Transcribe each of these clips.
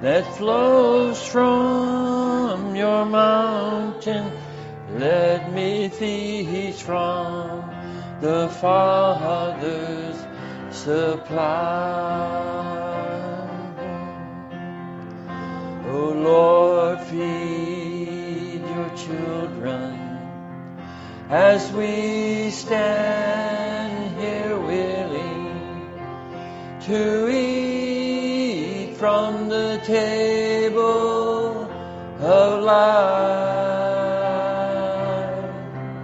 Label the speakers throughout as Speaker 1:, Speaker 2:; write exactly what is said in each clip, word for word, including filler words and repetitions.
Speaker 1: that flows from your mountain. Let me feast from the Father's supply. O Lord, feed your children as we stand here willing to eat from the table of life.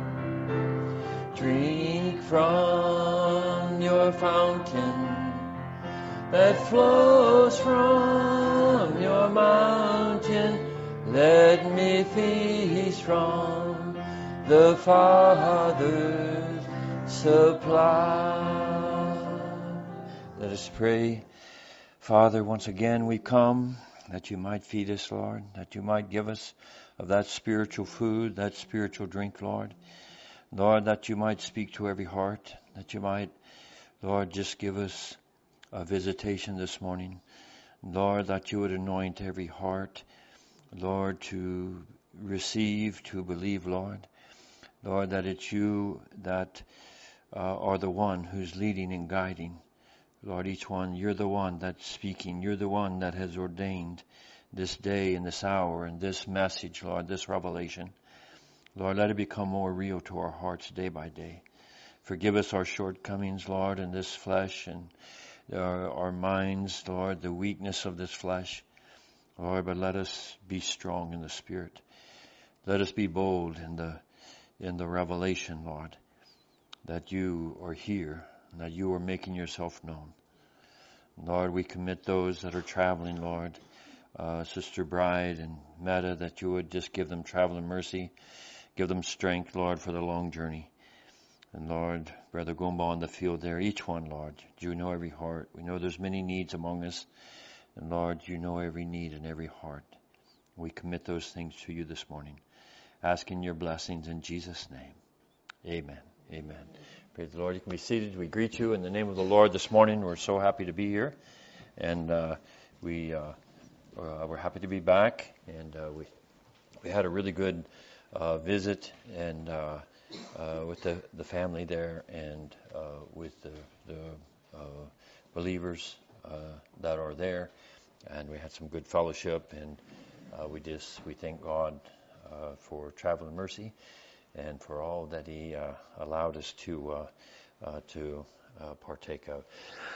Speaker 1: Drink from your fountain that flows from your mountain. Let me feast from the Father's supply. Let us pray. Father, once again we come that you might feed us, Lord, that you might give us of that spiritual food, that spiritual drink, Lord. Lord, that you might speak to every heart, that you might, Lord, just give us a visitation this morning. Lord, that you would anoint every heart, Lord, to receive, to believe, Lord. Lord, that it's you that uh, are the one who's leading and guiding. Lord, each one, you're the one that's speaking. You're the one that has ordained this day and this hour and this message, Lord, this revelation. Lord, let it become more real to our hearts day by day. Forgive us our shortcomings, Lord, in this flesh and our, our minds, Lord, the weakness of this flesh. Lord, but let us be strong in the Spirit. Let us be bold in the in the revelation, Lord, that you are here, and that you are making yourself known. Lord, we commit those that are traveling, Lord, uh, Sister Bride and Meta, that you would just give them traveling mercy, give them strength, Lord, for the long journey. And Lord, Brother Gomba on the field there, each one, Lord, you know every heart. We know there's many needs among us. And Lord, you know every need in every heart. We commit those things to you this morning, asking your blessings in Jesus' name. Amen. Amen. Praise the Lord. You can be seated. We greet you in the name of the Lord this morning. We're so happy to be here. And uh, we, uh, uh, we're happy to be back. And uh, we we had a really good uh, visit and uh, uh, with the, the family there and uh, with the, the uh, believers uh, that are there. And we had some good fellowship. And uh, we just, we thank God uh, for traveling mercy and for all that he uh, allowed us to uh, uh, to uh, partake of.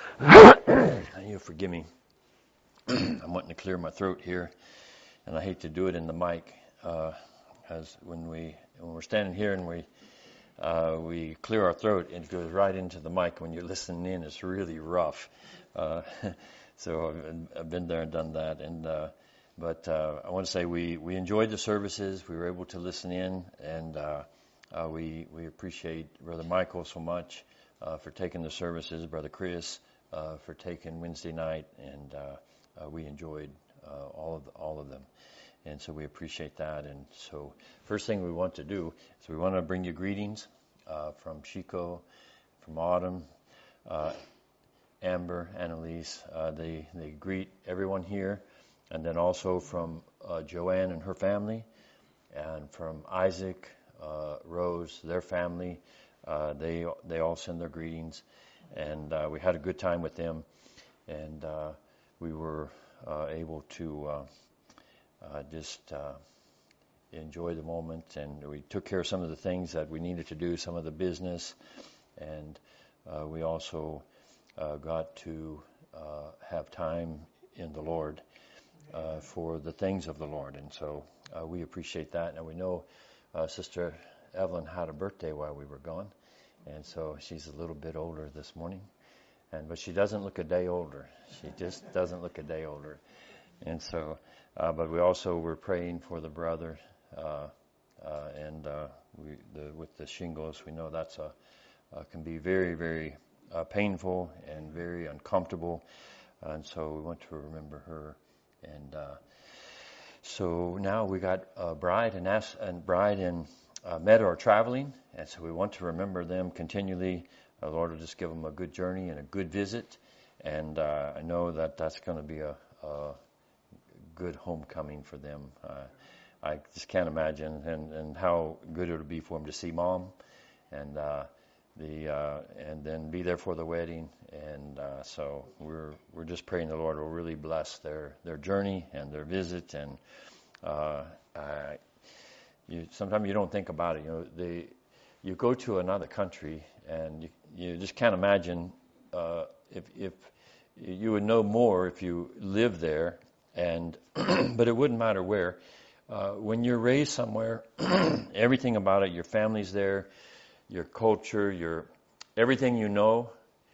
Speaker 1: And you forgive me. I'm wanting to clear my throat here, and I hate to do it in the mic, uh, as when we when we're standing here and we uh, we clear our throat, it goes right into the mic. When you're listening in, it's really rough. Uh, so I've, I've been there and done that, and. Uh, But uh, I want to say we, we enjoyed the services. We were able to listen in, and uh, uh, we we appreciate Brother Michael so much uh, for taking the services, Brother Chris uh, for taking Wednesday night, and uh, uh, we enjoyed uh, all of the, all of them, and so we appreciate that. And so first thing we want to do is we want to bring you greetings uh, from Chico, from Autumn, uh, Amber, Annalise. Uh, they they greet everyone here. And then also from uh, Joanne and her family, and from Isaac, uh, Rose, their family. Uh, they they all send their greetings, and uh, we had a good time with them, and uh, we were uh, able to uh, uh, just uh, enjoy the moment. And we took care of some of the things that we needed to do, some of the business, and uh, we also uh, got to uh, have time in the Lord. Uh, for the things of the Lord. And so uh, we appreciate that. And we know uh, Sister Evelyn had a birthday while we were gone. And so she's a little bit older this morning. And but she doesn't look a day older. She just doesn't look a day older. And so, uh, but we also were praying for the brother. Uh, uh, and uh, we, the, with the shingles, we know that's a, uh, can be very, very uh, painful and very uncomfortable. And so we want to remember her. And uh, so now we got uh, Bride and As- and Bride and uh, Meta are traveling, and so we want to remember them continually. The uh, Lord will just give them a good journey and a good visit, and uh, I know that that's going to be a, a good homecoming for them. Uh, I just can't imagine, and, and how good it would be for them to see Mom, and uh, the uh, and then be there for the wedding. And uh, so we're we're just praying the Lord will really bless their, their journey and their visit. And uh, I, you sometimes you don't think about it. You know, they you go to another country and you, you just can't imagine uh, if if you would know more if you live there. And but it wouldn't matter where. Uh, when you're raised somewhere, everything about it, your family's there, your culture, your everything you know,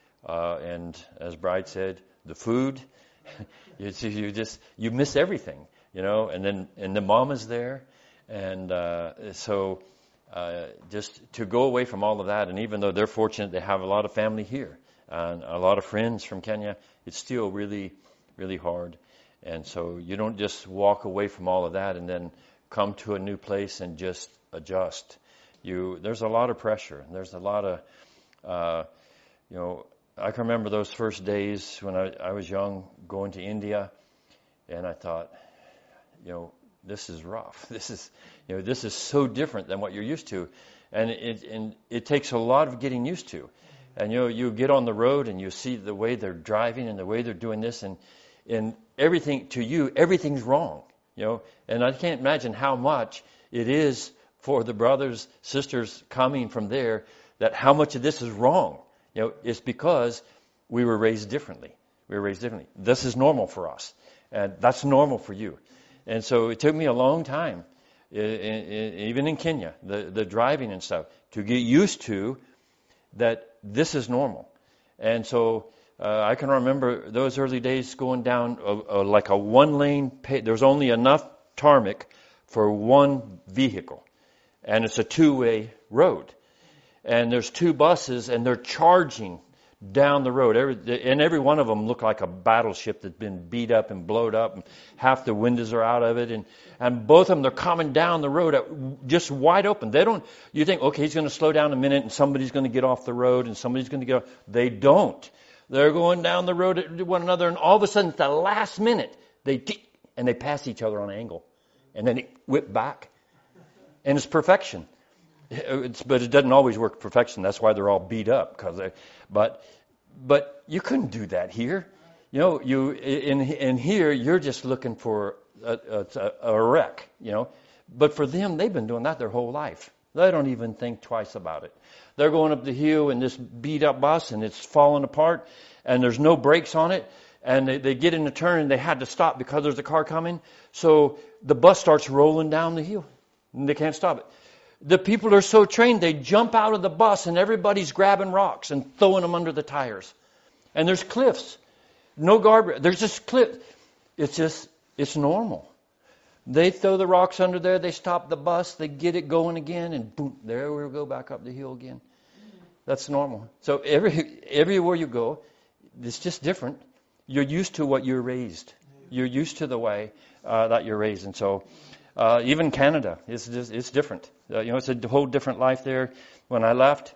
Speaker 1: uh, and as Bride said, the food, you, you just you miss everything, you know. And then and the mom is there, and uh, so uh, just to go away from all of that, and even though they're fortunate, they have a lot of family here and a lot of friends from Kenya, it's still really, really hard. And so you don't just walk away from all of that and then come to a new place and just adjust. You there's a lot of pressure. And there's a lot of, uh, you know, I can remember those first days when I, I was young going to India, and I thought, you know, this is rough. This is, you know, this is so different than what you're used to, and it and it takes a lot of getting used to. And you know, you get on the road and you see the way they're driving and the way they're doing this, and and everything to you, everything's wrong, you know. And I can't imagine how much it is for the brothers, sisters coming from there, that how much of this is wrong. You know, it's because we were raised differently. We were raised differently. This is normal for us, and that's normal for you. And so it took me a long time, in, in, even in Kenya, the, the driving and stuff, to get used to that this is normal. And so uh, I can remember those early days going down a, a, like a one-lane pay. There's only enough tarmac for one vehicle, and it's a two-way road. And there's two buses, and they're charging down the road. Every, and every one of them looked like a battleship that's been beat up and blowed up, and half the windows are out of it. And, and both of them, they're coming down the road at, just wide open. They don't, you think, okay, he's going to slow down a minute, and somebody's going to get off the road, and somebody's going to get off. They don't. They're going down the road at one another, and all of a sudden, at the last minute, they and they pass each other on an angle. And then they whip back. And it's perfection. It's, but it doesn't always work perfection. That's why they're all beat up. Cause they, but but you couldn't do that here. You know, you in in here you're just looking for a, a, a wreck. You know, but for them, they've been doing that their whole life. They don't even think twice about it. They're going up the hill in this beat up bus, and it's falling apart, and there's no brakes on it. And they, they get in the turn, and they had to stop because there's a car coming. So the bus starts rolling down the hill, and they can't stop it. The people are so trained, they jump out of the bus, and everybody's grabbing rocks and throwing them under the tires. And there's cliffs. No guardrail. There's just cliffs. It's just, it's normal. They throw the rocks under there, they stop the bus, they get it going again, and boom, there we go back up the hill again. That's normal. So every everywhere you go, it's just different. You're used to what you're raised. You're used to the way uh, that you're raised. And so uh, even Canada, it's just, it's different. Uh, you know, it's a whole different life there. When I left,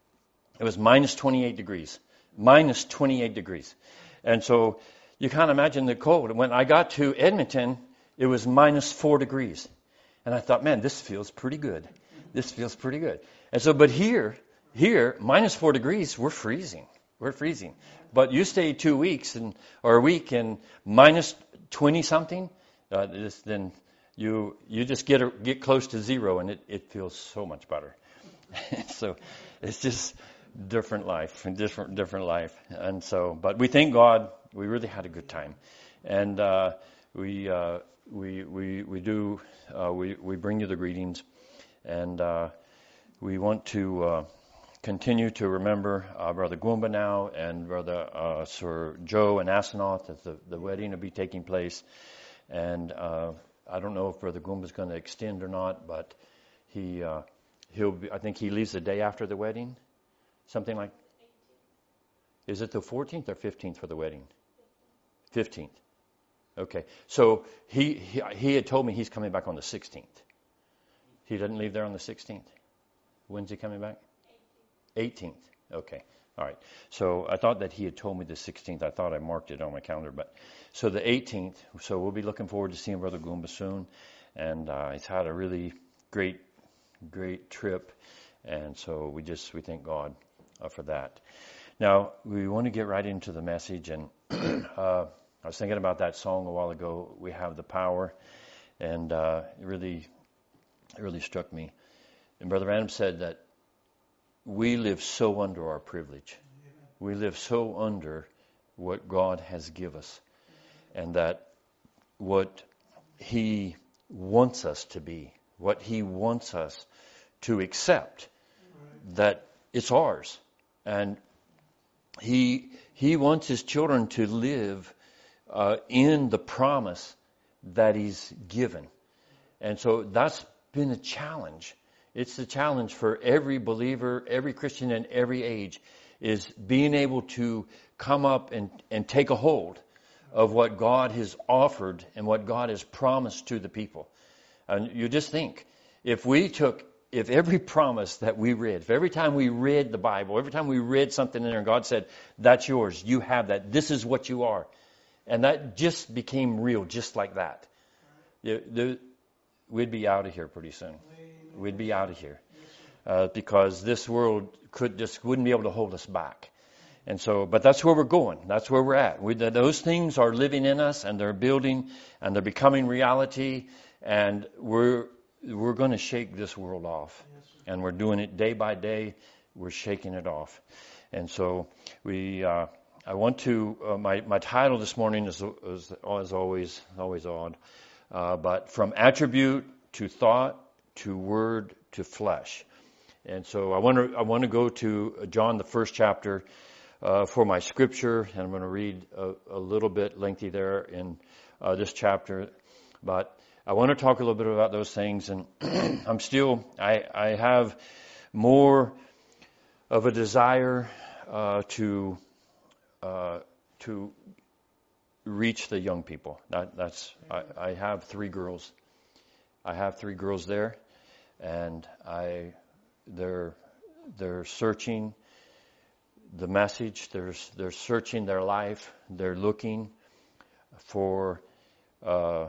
Speaker 1: it was minus twenty-eight degrees. Minus twenty-eight degrees. And so you can't imagine the cold. When I got to Edmonton, it was minus four degrees. And I thought, man, this feels pretty good. This feels pretty good. And so, but here, here, minus four degrees, we're freezing. We're freezing. But you stay two weeks and or a week in minus twenty something, uh, this, then you you just get a, get close to zero, and it, it feels so much better. So it's just different life, different different life. And so, but we thank God, we really had a good time, and uh, we uh, we we we do uh, we we bring you the greetings, and uh, we want to. Uh, Continue to remember uh, Brother Goomba now and Brother uh, Sir Joe and Asenath as the, the wedding will be taking place. And uh, I don't know if Brother Goomba is going to extend or not, but he uh, he'll be, I think he leaves the day after the wedding, something like. Is it the fourteenth or fifteenth for the wedding? fifteenth. Okay, so he, he he had told me he's coming back on the sixteenth. He doesn't leave there on the sixteenth. When's he coming back? eighteenth. Okay. All right. So I thought that he had told me the sixteenth. I thought I marked it on my calendar. But so the eighteenth. So we'll be looking forward to seeing Brother Goomba soon. And uh, he's had a really great, great trip. And so we just, we thank God uh, for that. Now, we want to get right into the message. And uh, I was thinking about that song a while ago, We Have the Power. And uh, it really, it really struck me. And Brother Adam said that we live so under our privilege. We live so under what God has given us. And that what He wants us to be, what He wants us to accept, that it's ours. And He He wants His children to live uh, in the promise that He's given. And so that's been a challenge. It's the challenge for every believer, every Christian in every age, is being able to come up and, and take a hold of what God has offered and what God has promised to the people. And you just think, if we took, if every promise that we read, if every time we read the Bible, every time we read something in there and God said, that's yours, you have that, this is what you are. And that just became real, just like that. The, the, we'd be out of here pretty soon. We'd be out of here uh, because this world could just wouldn't be able to hold us back. And so, but that's where we're going. That's where we're at. We, those things are living in us, and they're building, and they're becoming reality. And we're we're going to shake this world off, and we're doing it day by day. We're shaking it off. And so we. Uh, I want to. Uh, my my title this morning is is, is always always odd, uh, but from attribute to thought, to word, to flesh. And so I want to I want to go to John, the first chapter, uh, for my scripture, and I'm going to read a, a little bit lengthy there in uh, this chapter. But I want to talk a little bit about those things, and I'm still I I have more of a desire uh, to uh, to reach the young people. That that's I, I have three girls. I have three girls there, and I, they're they're searching the message. They're they're searching their life. They're looking for uh,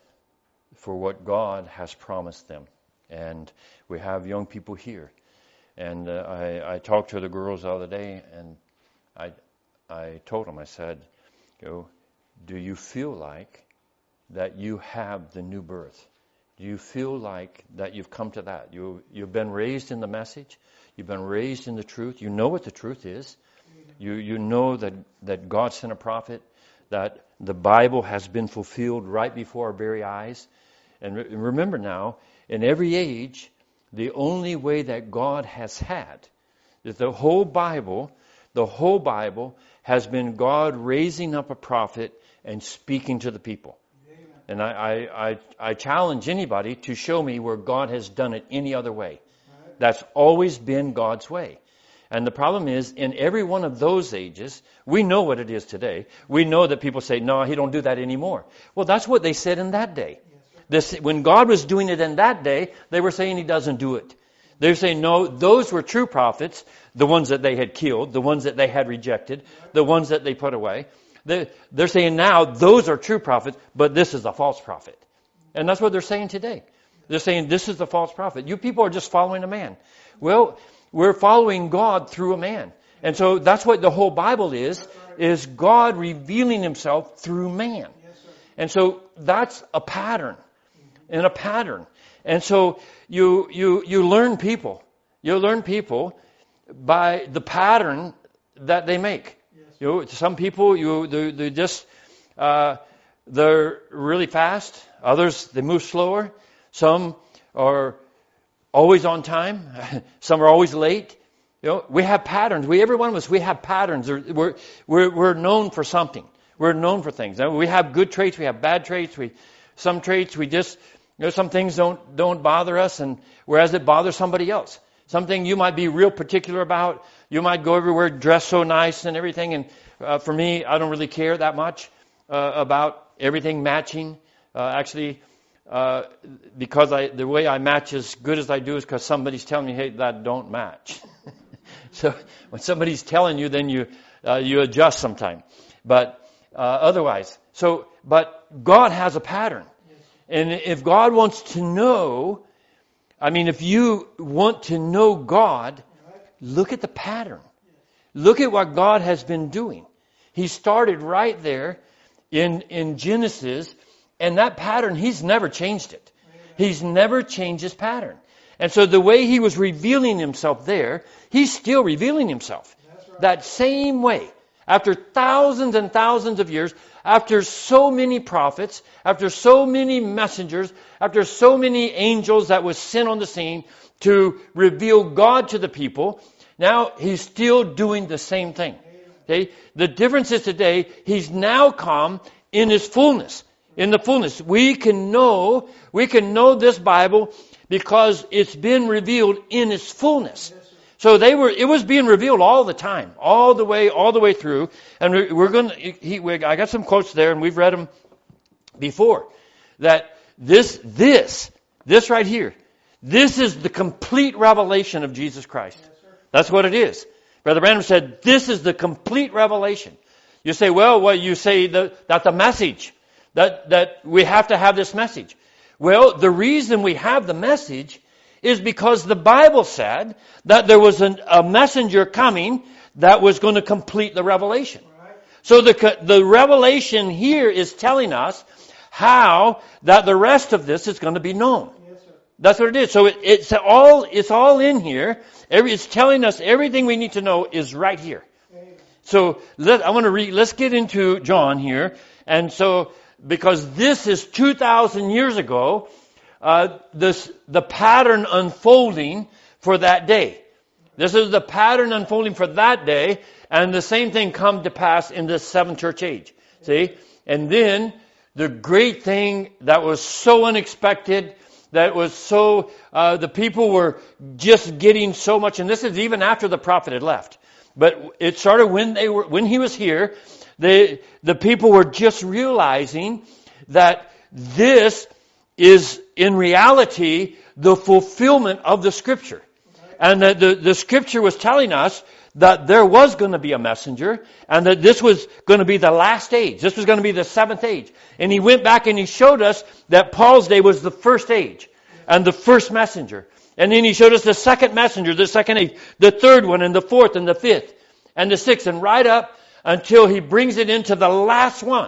Speaker 1: for what God has promised them. And we have young people here. And uh, I I talked to the girls the other day, and I I told them, I said, you know, do you feel like that you have the new birth? Do you feel like that you've come to that? You, you've been raised in the message. You've been raised in the truth. You know what the truth is. You you know that, that God sent a prophet, that the Bible has been fulfilled right before our very eyes. And re- remember now, in every age, the only way that God has had, that the whole Bible, the whole Bible has been God raising up a prophet and speaking to the people. And I, I, I, I challenge anybody to show me where God has done it any other way. That's always been God's way. And the problem is, in every one of those ages, we know what it is today. We know that people say, no, He don't do that anymore. Well, that's what they said in that day. This, when God was doing it in that day, they were saying He doesn't do it. They were saying, no, those were true prophets, the ones that they had killed, the ones that they had rejected, the ones that they put away. They're saying now those are true prophets, but this is a false prophet. And that's what they're saying today. They're saying this is the false prophet. You people are just following a man. Well, we're following God through a man. And so that's what the whole Bible is, is God revealing Himself through man. And so that's a pattern. And a pattern. And so you you you learn people. You learn people by the pattern that they make. You know, some people, you they, they just, uh, they're really fast. Others, they move slower. Some are always on time. Some are always late. You know, we have patterns. We, every one of us, we have patterns. We're, we're, we're known for something. We're known for things. We have good traits. We have bad traits. We, some traits, we just, you know, some things don't, don't bother us, and whereas it bothers somebody else. Something you might be real particular about. You might go everywhere dressed so nice and everything. And uh, for me, I don't really care that much uh, about everything matching. Uh, actually, uh, because I the way I match as good as I do is because somebody's telling me, hey, that don't match. So when somebody's telling you, then you uh, you adjust sometime. But uh, otherwise, so but God has a pattern, and if God wants to know, I mean, if you want to know God, look at the pattern. Look at what God has been doing. He started right there in in Genesis, and that pattern, He's never changed it. He's never changed His pattern. And so the way He was revealing Himself there, He's still revealing Himself. Right. That same way. After thousands and thousands of years, after so many prophets, after so many messengers, after so many angels that was sent on the scene to reveal God to the people, now He's still doing the same thing. Okay? The difference is today, He's now come in His fullness. In the fullness. We can know, we can know this Bible because it's been revealed in its fullness. So they were, it was being revealed all the time, all the way, all the way through. And we're going to, I got some quotes there and we've read them before. That this, this, this right here, this is the complete revelation of Jesus Christ. That's what it is. Brother Branham said, this is the complete revelation. You say, well, well, you say the, that the message, that, that we have to have this message. Well, the reason we have the message is because the Bible said that there was an, a messenger coming that was going to complete the revelation. Right. So the, the revelation here is telling us how that the rest of this is going to be known. Yes, sir. That's what it is. So it, it's all, it's all in here. Every, it's telling us everything we need to know is right here. Amen. So let, I want to read, let's get into John here. And so, because this is two thousand years ago, uh, this, the pattern unfolding for that day. This is the pattern unfolding for that day, and the same thing come to pass in this seventh church age. See? And then, the great thing that was so unexpected, that was so, uh, the people were just getting so much, and this is even after the prophet had left. But it started when they were, when he was here, they, the people were just realizing that this is in reality the fulfillment of the Scripture. And that the, the Scripture was telling us that there was going to be a messenger and that this was going to be the last age. This was going to be the seventh age. And he went back and he showed us that Paul's day was the first age and the first messenger. And then he showed us the second messenger, the second age, the third one and the fourth and the fifth and the sixth, and right up until he brings it into the last one.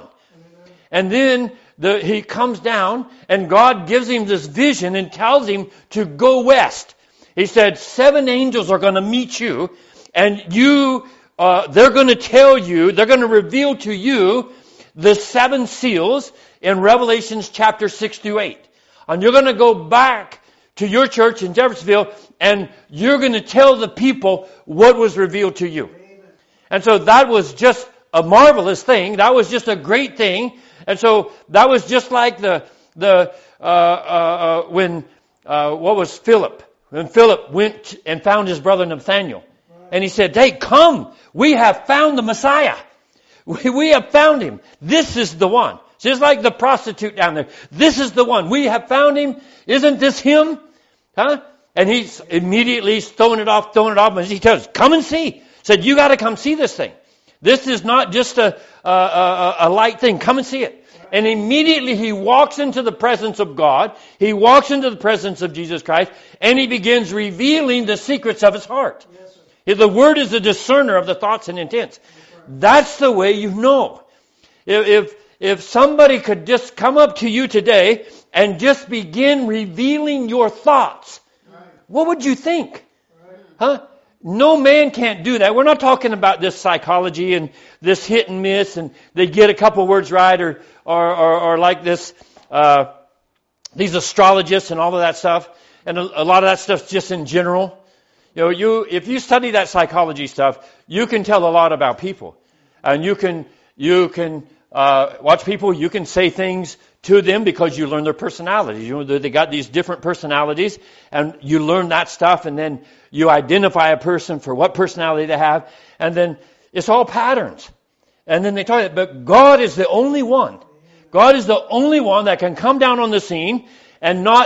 Speaker 1: And then the, he comes down and God gives him this vision and tells him to go west. He said, seven angels are going to meet you and you, uh, they're going to tell you, they're going to reveal to you the seven seals in Revelations chapter six through eight. And you're going to go back to your church in Jeffersonville and you're going to tell the people what was revealed to you. And so that was just a marvelous thing. That was just a great thing. And so that was just like the, the, uh, uh, uh when, uh, what was Philip? When Philip went and found his brother Nathaniel. And he said, hey, come, we have found the Messiah. We, we have found him. This is the one. Just like the prostitute down there. This is the one. We have found him. Isn't this him? Huh? And he's immediately throwing it off, throwing it off. And he tells us, come and see. Said, you got to come see this thing. This is not just a, a, a, a light thing. Come and see it. And immediately he walks into the presence of God. He walks into the presence of Jesus Christ. And he begins revealing the secrets of his heart. Yes, the Word is a discerner of the thoughts and intents. That's the way you know. If, if, if somebody could just come up to you today and just begin revealing your thoughts, right, what would you think? Right. Huh? No man can't do that. We're not talking about this psychology and this hit and miss and they get a couple words right or or, or, or like this, uh, these astrologists and all of that stuff. And a, a lot of that stuff's just in general. You know, you, if you study that psychology stuff, you can tell a lot about people. And you can, you can, uh, watch people, you can say things to them because you learn their personalities. You know, they got these different personalities and you learn that stuff and then you identify a person for what personality they have. And then it's all patterns. And then they talk, but God is the only one. God is the only one that can come down on the scene and not,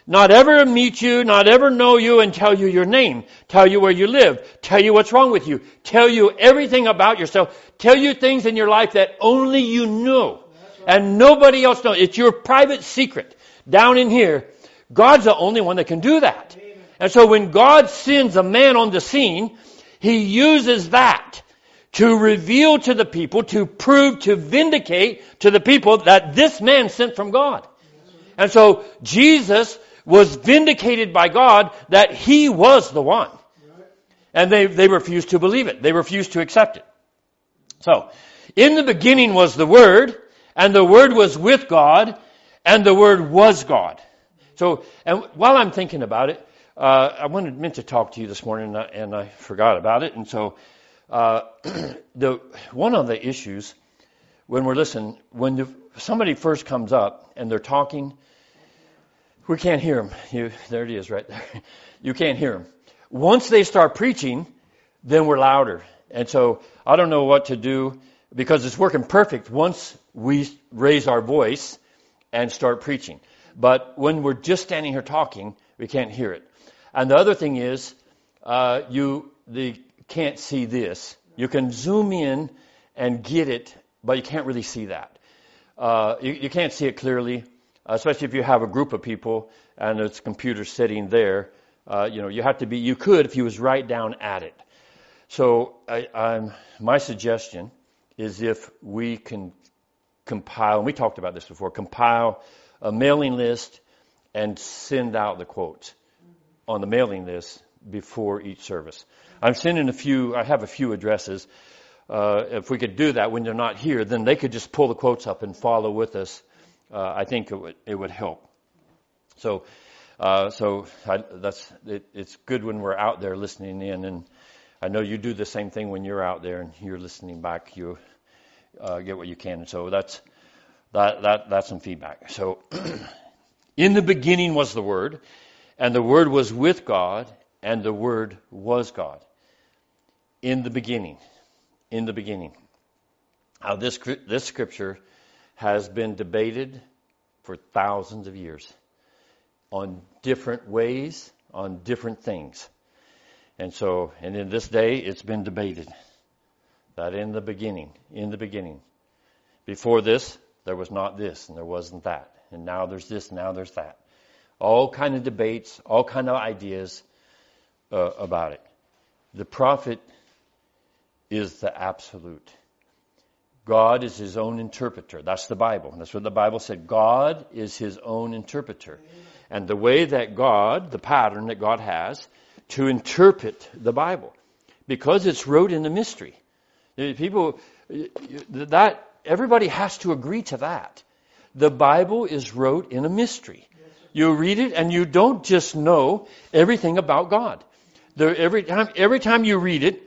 Speaker 1: not ever meet you, not ever know you and tell you your name, tell you where you live, tell you what's wrong with you, tell you everything about yourself, tell you things in your life that only you know and nobody else knows. It's your private secret down in here. God's the only one that can do that. And so when God sends a man on the scene, He uses that to reveal to the people, to prove, to vindicate to the people that this man sent from God. And so Jesus was vindicated by God that He was the one. And they, they refused to believe it. They refused to accept it. So, in the beginning was the Word, and the Word was with God, and the Word was God. So, and while I'm thinking about it, uh, I wanted meant to talk to you this morning, and I, and I forgot about it. And so, uh, the one of the issues when we're listening, when the, somebody first comes up and they're talking, we can't hear them. You, there it is, right there. You can't hear them. Once they start preaching, then we're louder. And so I don't know what to do because it's working perfect once we raise our voice and start preaching. But when we're just standing here talking, we can't hear it. And the other thing is, uh, you the, can't see this. You can zoom in and get it, but you can't really see that. Uh, you, you can't see it clearly. Especially if you have a group of people and there's a computer sitting there, uh, you know, you have to be, you could if you was right down at it. So I, I'm, my suggestion is if we can compile, and we talked about this before, compile a mailing list and send out the quotes on the mailing list before each service. I'm sending a few, I have a few addresses. Uh, if we could do that when they're not here, then they could just pull the quotes up and follow with us. Uh, I think it would it would help. So, uh, so I, that's it, it's good when we're out there listening in, and I know you do the same thing when you're out there and you're listening back. You uh, get what you can. So that's that that that's some feedback. So, in the beginning was the Word, and the Word was with God, and the Word was God. In the beginning, in the beginning. Now this this scripture has been debated for thousands of years on different ways, on different things. And so, and in this day, it's been debated that in the beginning, in the beginning, before this, there was not this and there wasn't that. And now there's this, now there's that. All kind of debates, all kind of ideas uh, about it. The prophet is the absolute. God is His own interpreter. That's the Bible. That's what the Bible said. God is His own interpreter. And the way that God, the pattern that God has to interpret the Bible, because it's wrote in a mystery. People, that everybody has to agree to that. The Bible is wrote in a mystery. You read it and you don't just know everything about God. There, every time, every time you read it,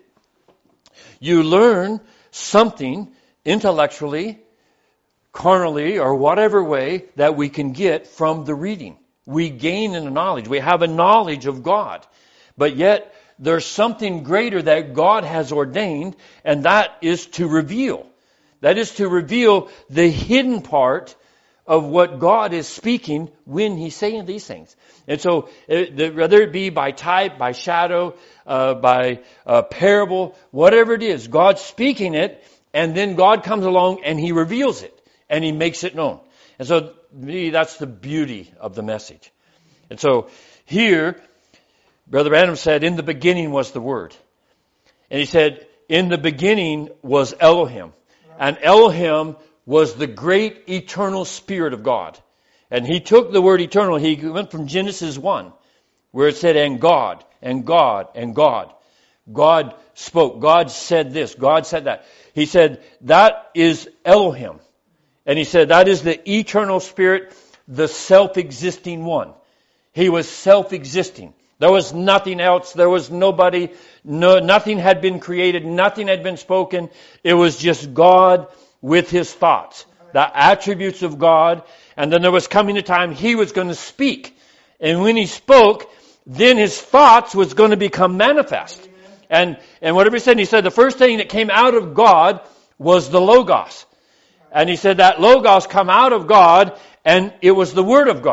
Speaker 1: you learn something intellectually, carnally, or whatever way that we can get from the reading. We gain in the knowledge. We have a knowledge of God. But yet, there's something greater that God has ordained, and that is to reveal. That is to reveal the hidden part of what God is speaking when He's saying these things. And so, whether it be by type, by shadow, uh, by uh, parable, whatever it is, God's speaking it, and then God comes along and He reveals it, and He makes it known. And so, to me, that's the beauty of the message. And so, here, Brother Adams said, in the beginning was the Word. And he said, in the beginning was Elohim. And Elohim was the great eternal Spirit of God. And he took the word eternal, he went from Genesis one, where it said, and God, and God, and God. God spoke. God said this. God said that. He said, that is Elohim. And he said, that is the eternal Spirit, the self-existing one. He was self-existing. There was nothing else. There was nobody. No, nothing had been created. Nothing had been spoken. It was just God with His thoughts, the attributes of God. And then there was coming a time He was going to speak. And when He spoke, then His thoughts was going to become manifest. And, and whatever He said, He said the first thing that came out of God was the Logos. And He said that Logos come out of God, and it was the Word of God.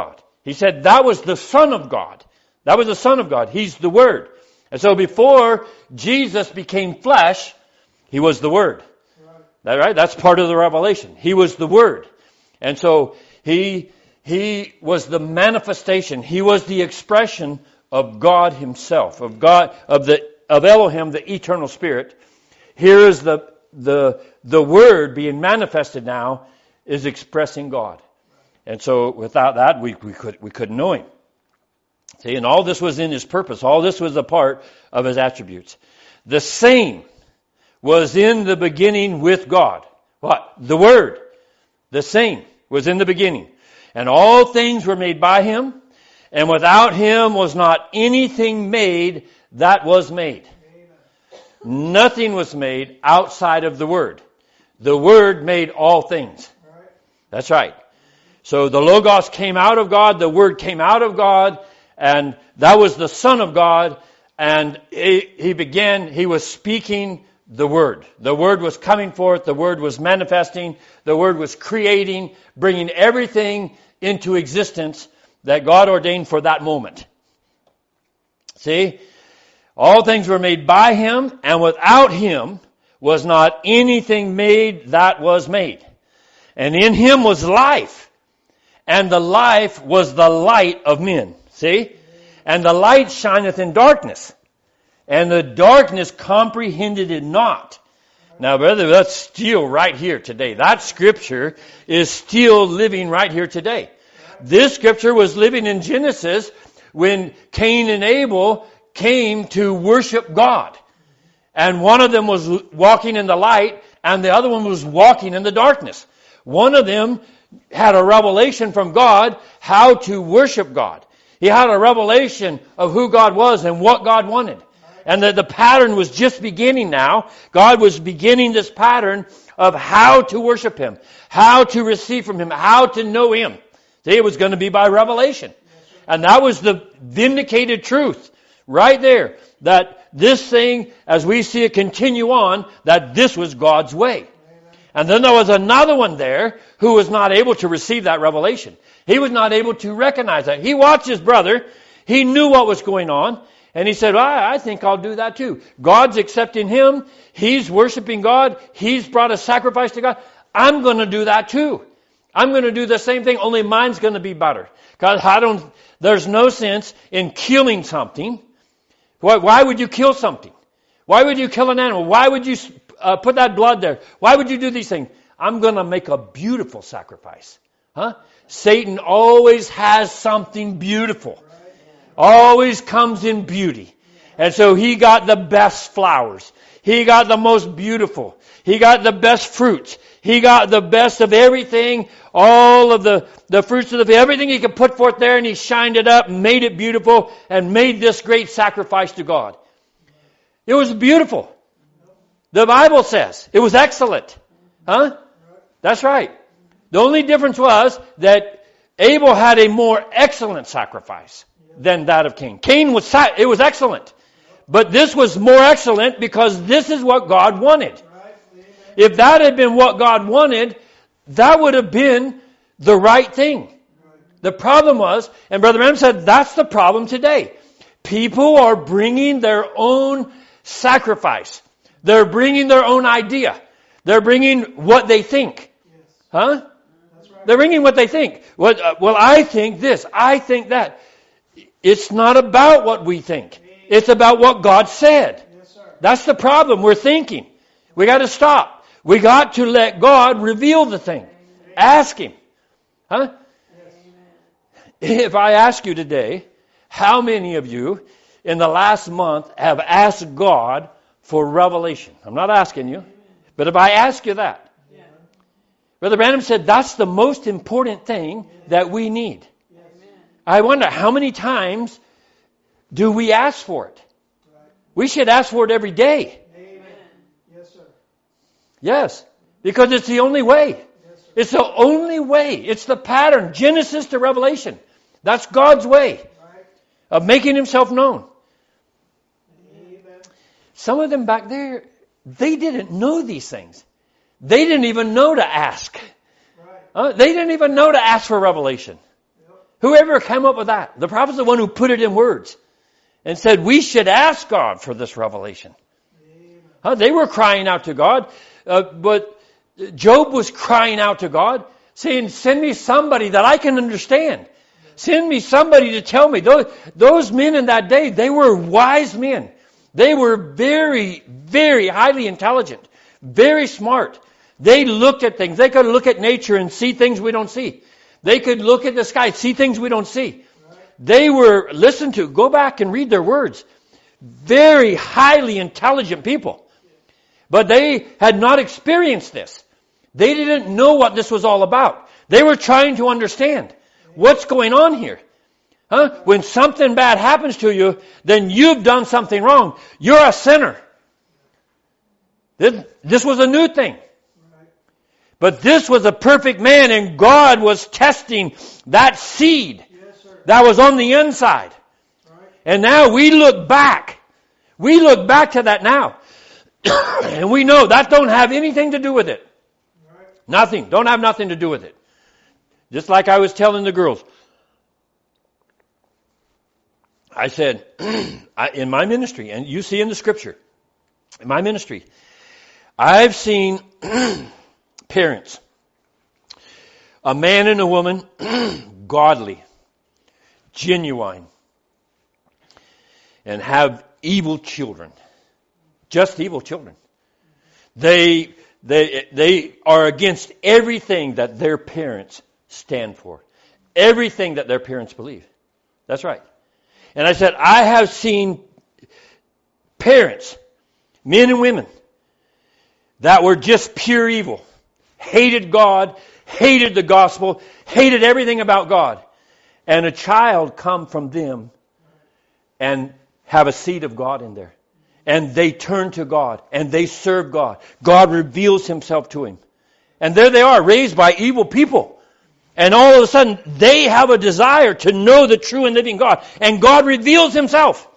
Speaker 1: He said that was the Son of God. That was the Son of God. He's the Word. And so before Jesus became flesh, He was the Word. That right? That's part of the revelation. He was the Word. And so He, He was the manifestation. He was the expression of God Himself, of God, of the, of Elohim, the eternal Spirit. Here is the, the, the Word being manifested now is expressing God. And so without that, we, we could, we couldn't know Him. See, and all this was in His purpose. All this was a part of His attributes. The same was in the beginning with God. What? The Word. The same was in the beginning. And all things were made by Him, and without Him was not anything made that was made. Amen. Nothing was made outside of the Word. The Word made all things. Right. That's right. So the Logos came out of God, the Word came out of God, and that was the Son of God, and he, he began, he was speaking the Word. The Word was coming forth, the Word was manifesting, the Word was creating, bringing everything into existence that God ordained for that moment. See? All things were made by Him, and without Him was not anything made that was made. And in Him was life, and the life was the light of men. See? And the light shineth in darkness, and the darkness comprehended it not. Now, brother, that's still right here today. That scripture is still living right here today. This scripture was living in Genesis when Cain and Abel came to worship God. And one of them was walking in the light, and the other one was walking in the darkness. One of them had a revelation from God how to worship God. He had a revelation of who God was and what God wanted. And that the pattern was just beginning now. God was beginning this pattern of how to worship Him, how to receive from Him, how to know Him. See, it was going to be by revelation. And that was the vindicated truth right there. That this thing, as we see it continue on, that this was God's way. And then there was another one there who was not able to receive that revelation. He was not able to recognize that. He watched his brother. He knew what was going on. And he said, well, I think I'll do that too. God's accepting him. He's worshiping God. He's brought a sacrifice to God. I'm going to do that too. I'm going to do the same thing, only mine's going to be better. Because I don't, there's no sense in killing something. Why, why would you kill something? Why would you kill an animal? Why would you uh, put that blood there? Why would you do these things? I'm going to make a beautiful sacrifice. Huh? Satan always has something beautiful. Always comes in beauty. And so he got the best flowers. He got the most beautiful. He got the best fruits. He got the best of everything, all of the, the fruits of the everything he could put forth there, and he shined it up and made it beautiful and made this great sacrifice to God. It was beautiful. The Bible says it was excellent. Huh? That's right. The only difference was that Abel had a more excellent sacrifice than that of Cain. Cain was, it was excellent. But this was more excellent because this is what God wanted. If that had been what God wanted, that would have been the right thing. The problem was, and Brother Branham said, that's the problem today. People are bringing their own sacrifice. They're bringing their own idea. They're bringing what they think. Huh? They're bringing what they think. Well, uh, well, I think this. I think that. It's not about what we think. It's about what God said. That's the problem. We're thinking. We got to stop. We got to let God reveal the thing. Ask Him. Huh? If I ask you today, how many of you in the last month have asked God for revelation? I'm not asking you. But if I ask you that, Brother Branham said that's the most important thing that we need. I wonder how many times do we ask for it? We should ask for it every day.
Speaker 2: Amen. Yes, sir.
Speaker 1: Yes, because it's the only way. Yes, sir. It's the only way. It's the pattern, Genesis to Revelation. That's God's way right. of making Himself known.
Speaker 2: Amen.
Speaker 1: Some of them back there, they didn't know these things. They didn't even know to ask.
Speaker 2: Right.
Speaker 1: Uh, they didn't even know to ask for revelation. Whoever came up with that? The prophet's the one who put it in words and said, we should ask God for this revelation. Huh? They were crying out to God, uh, but Job was crying out to God, saying, send me somebody that I can understand. Send me somebody to tell me. Those, those men in that day, they were wise men. They were very, very highly intelligent, very smart. They looked at things. They could look at nature and see things we don't see. They could look at the sky, see things we don't see. They were, listen to, go back and read their words. Very highly intelligent people. But they had not experienced this. They didn't know what this was all about. They were trying to understand what's going on here. Huh? When something bad happens to you, then you've done something wrong. You're a sinner. This, this was a new thing. But this was a perfect man, and God was testing that seed that was on the inside. And now we look back. We look back to that now. And we know that don't have anything to do with it. Nothing. Don't have nothing to do with it. Just like I was telling the girls. I said, I, in my ministry, and you see in the scripture, in my ministry, I've seen parents, a man and a woman, godly, genuine, and have evil children. Just evil children. They, they, they are against everything that their parents stand for. Everything that their parents believe. That's right. And I said, I have seen parents, men and women, that were just pure evil. Hated God, hated the gospel, hated everything about God. And a child come from them and have a seed of God in there. And they turn to God and they serve God. God reveals himself to him. And there they are, raised by evil people. And all of a sudden, they have a desire to know the true and living God. And God reveals himself.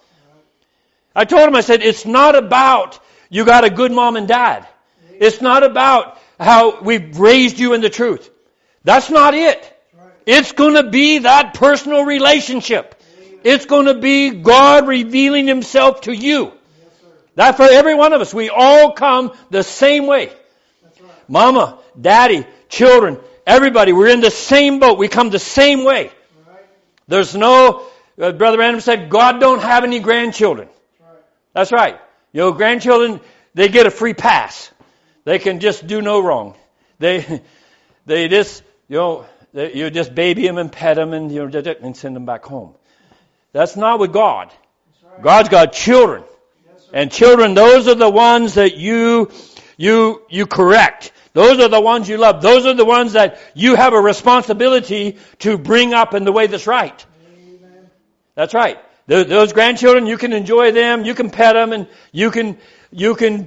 Speaker 1: I told him, I said, it's not about you got a good mom and dad. It's not about how we've raised you in the truth. That's not it. It's going to be that personal relationship. It's going to be God revealing himself to you. That for every one of us. We all come the same way. Mama, daddy, children, everybody, we're in the same boat. We come the same way. There's no, uh, Brother Random said, God don't have any grandchildren. That's right. You know, grandchildren, they get a free pass. They can just do no wrong. They, they just, you know, they, you just baby them and pet them and, you know, and send them back home. That's not with God. God's got children. And children, those are the ones that you, you, you correct. Those are the ones you love. Those are the ones that you have a responsibility to bring up in the way that's right. Amen. That's right. Those, those grandchildren, you can enjoy them, you can pet them, and you can, you can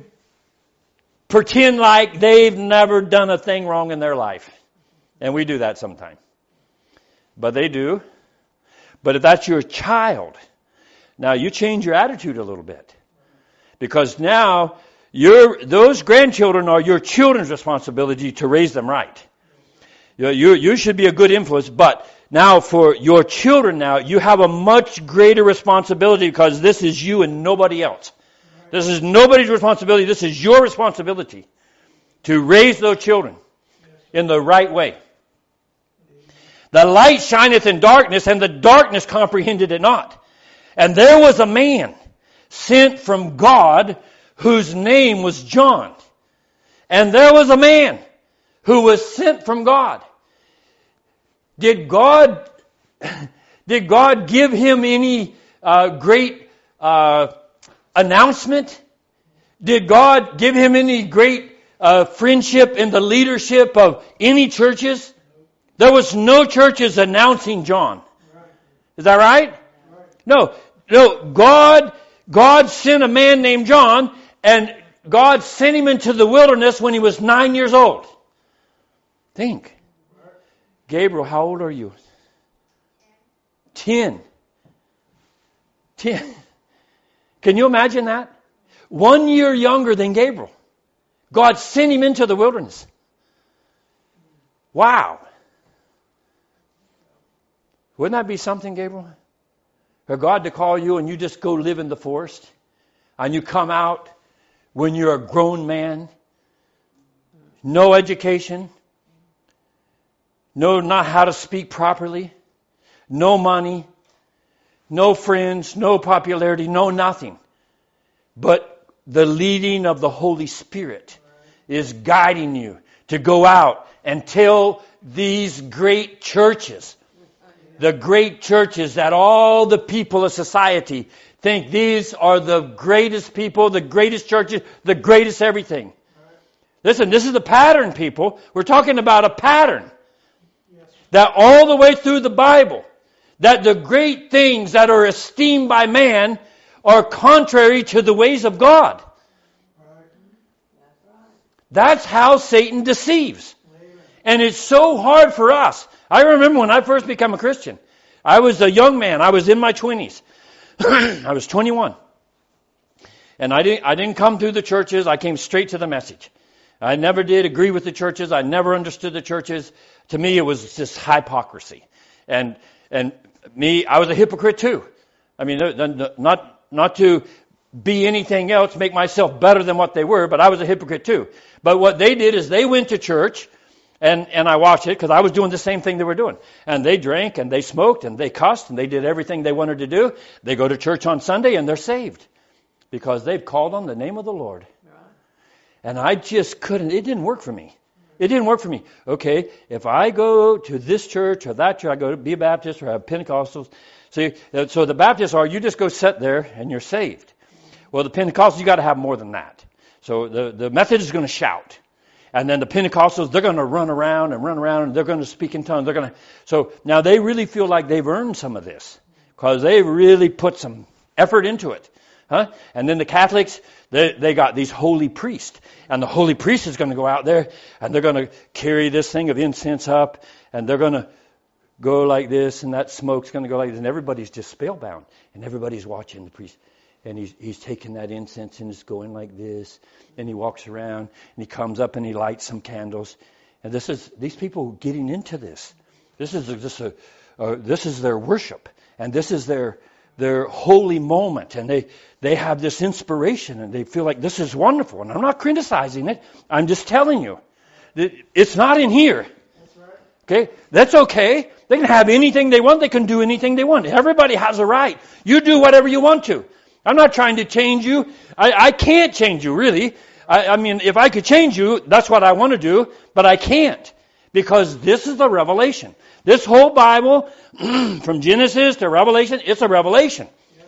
Speaker 1: pretend like they've never done a thing wrong in their life. And we do that sometimes. But they do. But if that's your child, now you change your attitude a little bit. Because now, your, those grandchildren are your children's responsibility to raise them right. You, you, you should be a good influence, but now for your children now, you have a much greater responsibility because this is you and nobody else. This is nobody's responsibility. This is your responsibility to raise those children in the right way. The light shineth in darkness, and the darkness comprehended it not. And there was a man sent from God whose name was John. And there was a man who was sent from God. Did God, did God give him any uh, great uh, announcement? Did God give him any great uh, friendship in the leadership of any churches? There was no churches announcing John. Is that right? No. No. God, God sent a man named John, and God sent him into the wilderness when he was nine years old. Think. Gabriel, how old are you? Ten. Ten. Can you imagine that? One year younger than Gabriel. God sent him into the wilderness. Wow. Wouldn't that be something, Gabriel? For God to call you and you just go live in the forest, and you come out when you're a grown man, no education, no not how to speak properly, no money, no friends, no popularity, no nothing. But the leading of the Holy Spirit is guiding you to go out and tell these great churches, the great churches that all the people of society think these are the greatest people, the greatest churches, the greatest everything. Listen, this is the pattern, people. We're talking about a pattern. That all the way through the Bible, that the great things that are esteemed by man are contrary to the ways of God. That's how Satan deceives. And it's so hard for us. I remember when I first became a Christian. I was a young man. I was in my twenties. I was twenty-one. And I didn't, I didn't come through the churches. I came straight to the message. I never did agree with the churches. I never understood the churches. To me, it was just hypocrisy. And and me, I was a hypocrite too. I mean, not not to be anything else, make myself better than what they were, but I was a hypocrite too. But what they did is they went to church, and, and I watched it because I was doing the same thing they were doing. And they drank, and they smoked, and they cussed, and they did everything they wanted to do. They go to church on Sunday, and they're saved because they've called on the name of the Lord. And I just couldn't, it didn't work for me. It didn't work for me. Okay, if I go to this church or that church, I go to be a Baptist or have Pentecostals. See, so the Baptists are, you just go sit there and you're saved. Well, the Pentecostals, you got to have more than that. So the, the Methodist is going to shout. And then the Pentecostals, they're going to run around and run around and they're going to speak in tongues. They're going to. So now they really feel like they've earned some of this because they really put some effort into it. Huh? And then the Catholics, they, they got these holy priests. And the holy priest is going to go out there and they're going to carry this thing of incense up and they're going to go like this and that smoke's going to go like this. And everybody's just spellbound. And everybody's watching the priest. And he's, he's taking that incense and it's going like this. And he walks around and he comes up and he lights some candles. And this is, these people getting into this. This is just a, uh, this is their worship. And this is their, their holy moment. And they, they have this inspiration and they feel like this is wonderful. And I'm not criticizing it. I'm just telling you that it's not in here.
Speaker 2: That's right.
Speaker 1: Okay? That's okay. They can have anything they want. They can do anything they want. Everybody has a right. You do whatever you want to. I'm not trying to change you. I, I can't change you, really. I, I mean, if I could change you, that's what I want to do, but I can't. Because this is the revelation. This whole Bible, from Genesis to Revelation, it's a revelation.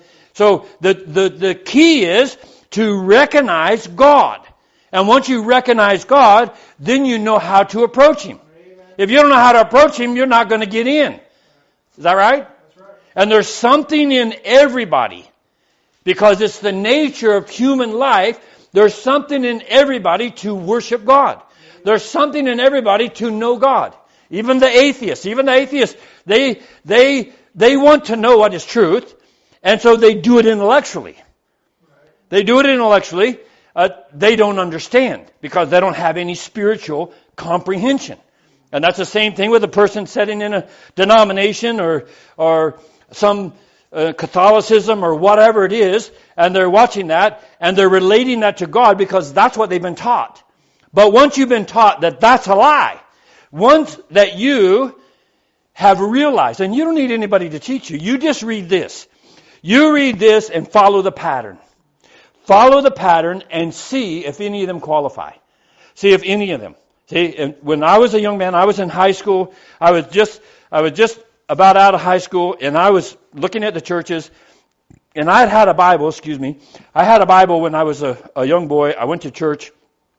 Speaker 1: So the, the, the key is to recognize God. And once you recognize God, then you know how to approach Him. If you don't know how to approach Him, you're not going to get in. Is that right?
Speaker 2: That's right.
Speaker 1: And there's something in everybody. Because it's the nature of human life. There's something in everybody to worship God. There's something in everybody to know God. Even the atheists, even the atheists, they, they, they want to know what is truth. And so they do it intellectually. They do it intellectually. Uh, they don't understand because they don't have any spiritual comprehension. And that's the same thing with a person sitting in a denomination or, or some Uh, Catholicism or whatever it is, and they're watching that, and they're relating that to God because that's what they've been taught. But once you've been taught that that's a lie, once that you have realized, and you don't need anybody to teach you, you just read this. You read this and follow the pattern. Follow the pattern and see if any of them qualify. See if any of them. See, and when I was a young man, I was in high school, I was just, I was just about out of high school, and I was looking at the churches, and I had had a Bible, excuse me. I had a Bible when I was a, a young boy. I went to church,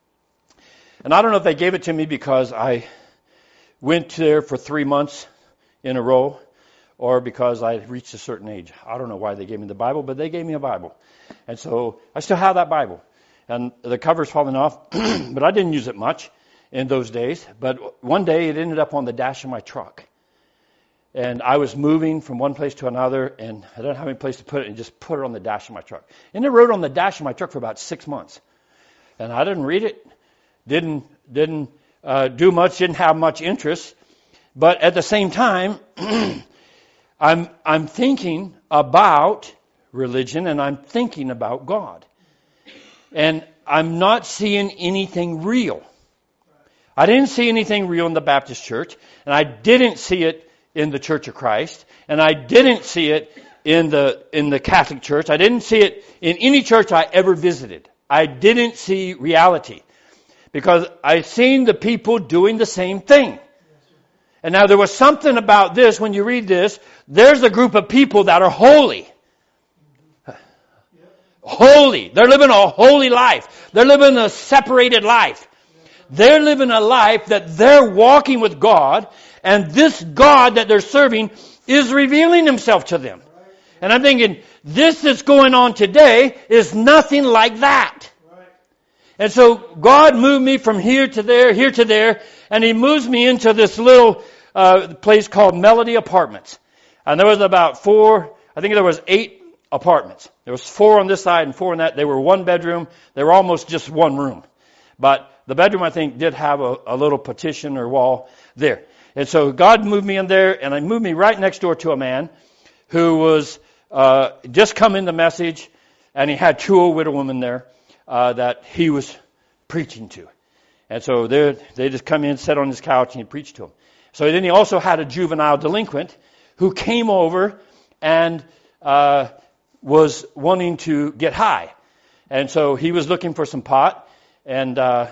Speaker 1: and I don't know if they gave it to me because I went there for three months in a row, or because I had reached a certain age. I don't know why they gave me the Bible, but they gave me a Bible. And so I still have that Bible. And the cover's falling off, but I didn't use it much in those days. But one day it ended up on the dash of my truck. And I was moving from one place to another, and I didn't have any place to put it, and just put it on the dash of my truck. And it wrote on the dash of my truck for about six months. And I didn't read it, didn't didn't uh, do much, didn't have much interest. But at the same time,
Speaker 3: I'm, I'm thinking about religion and I'm thinking about God. And I'm not seeing anything real. I didn't see anything real in the Baptist church, and I didn't see it in the Church of Christ, and I didn't see it in the in the Catholic Church. I didn't see it in any church I ever visited. I didn't see reality because I seen the people doing the same thing. And now there was something about this, when you read this, there's a group of people that are holy. Holy. They're living a holy life. They're living a separated life. They're living a life that they're walking with God, and this God that they're serving is revealing Himself to them. And I'm thinking, this that's going on today is nothing like that. And so God moved me from here to there, here to there, and He moves me into this little uh, place called Melody Apartments. And there was about four, I think there was eight apartments. There was four on this side and four on that. They were one bedroom. They were almost just one room. But the bedroom, I think, did have a, a little partition or wall there. And so God moved me in there, and He moved me right next door to a man who was uh, just come in the message, and he had two old widow women there uh, that he was preaching to. And so they they just come in, sat on his couch, and he preached to them. So then he also had a juvenile delinquent who came over and uh, was wanting to get high. And so he was looking for some pot. And uh,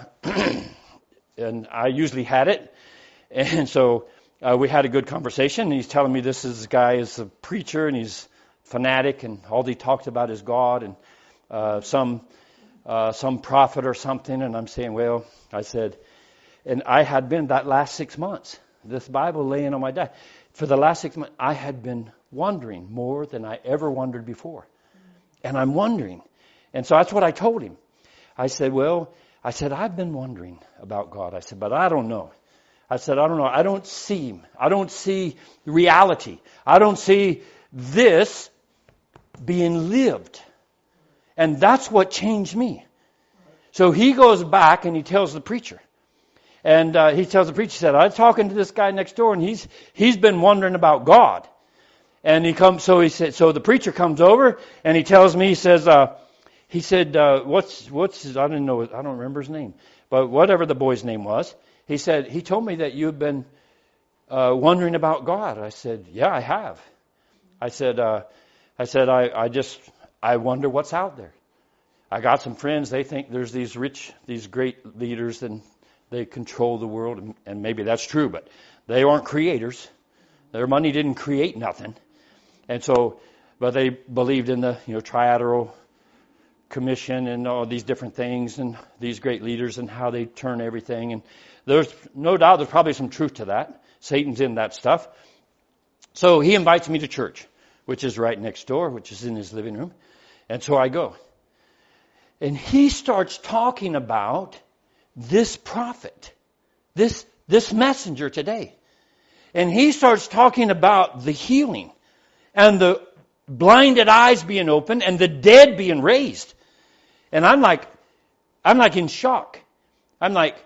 Speaker 3: and I usually had it, and so uh, we had a good conversation. And he's telling me this is guy is a preacher and he's fanatic, and all he talks about is God and uh, some uh, some prophet or something. And I'm saying, well, I said, and I had been that last six months, this Bible laying on my desk for the last six months. I had been wondering more than I ever wondered before, and I'm wondering, and so that's what I told him. I said, well. I said, I've been wondering about God. I said, but I don't know. I said, I don't know. I don't see Him. I don't see reality. I don't see this being lived. And that's what changed me. So he goes back and he tells the preacher. And uh, he tells the preacher, he said, I was talking to this guy next door, and he's he's been wondering about God. And he comes, so he said, so the preacher comes over and he tells me, he says, uh, He said, uh, what's, what's his, I didn't know, I don't remember his name, but whatever the boy's name was, he said, he told me that you've been uh, wondering about God. I said, yeah, I have. I said, uh, I said, I, I just, I wonder what's out there. I got some friends, they think there's these rich, these great leaders and they control the world, and, and maybe that's true, but they aren't creators. Their money didn't create nothing. And so, but they believed in the, you know, trilateral commission and all these different things and these great leaders and how they turn everything. And there's no doubt there's probably some truth to that. Satan's in that stuff. So he invites me to church, which is right next door, which is in his living room. And so I go. And he starts talking about this prophet, this, this messenger today. And he starts talking about the healing and the blinded eyes being opened and the dead being raised. And I'm like, I'm like in shock. I'm like,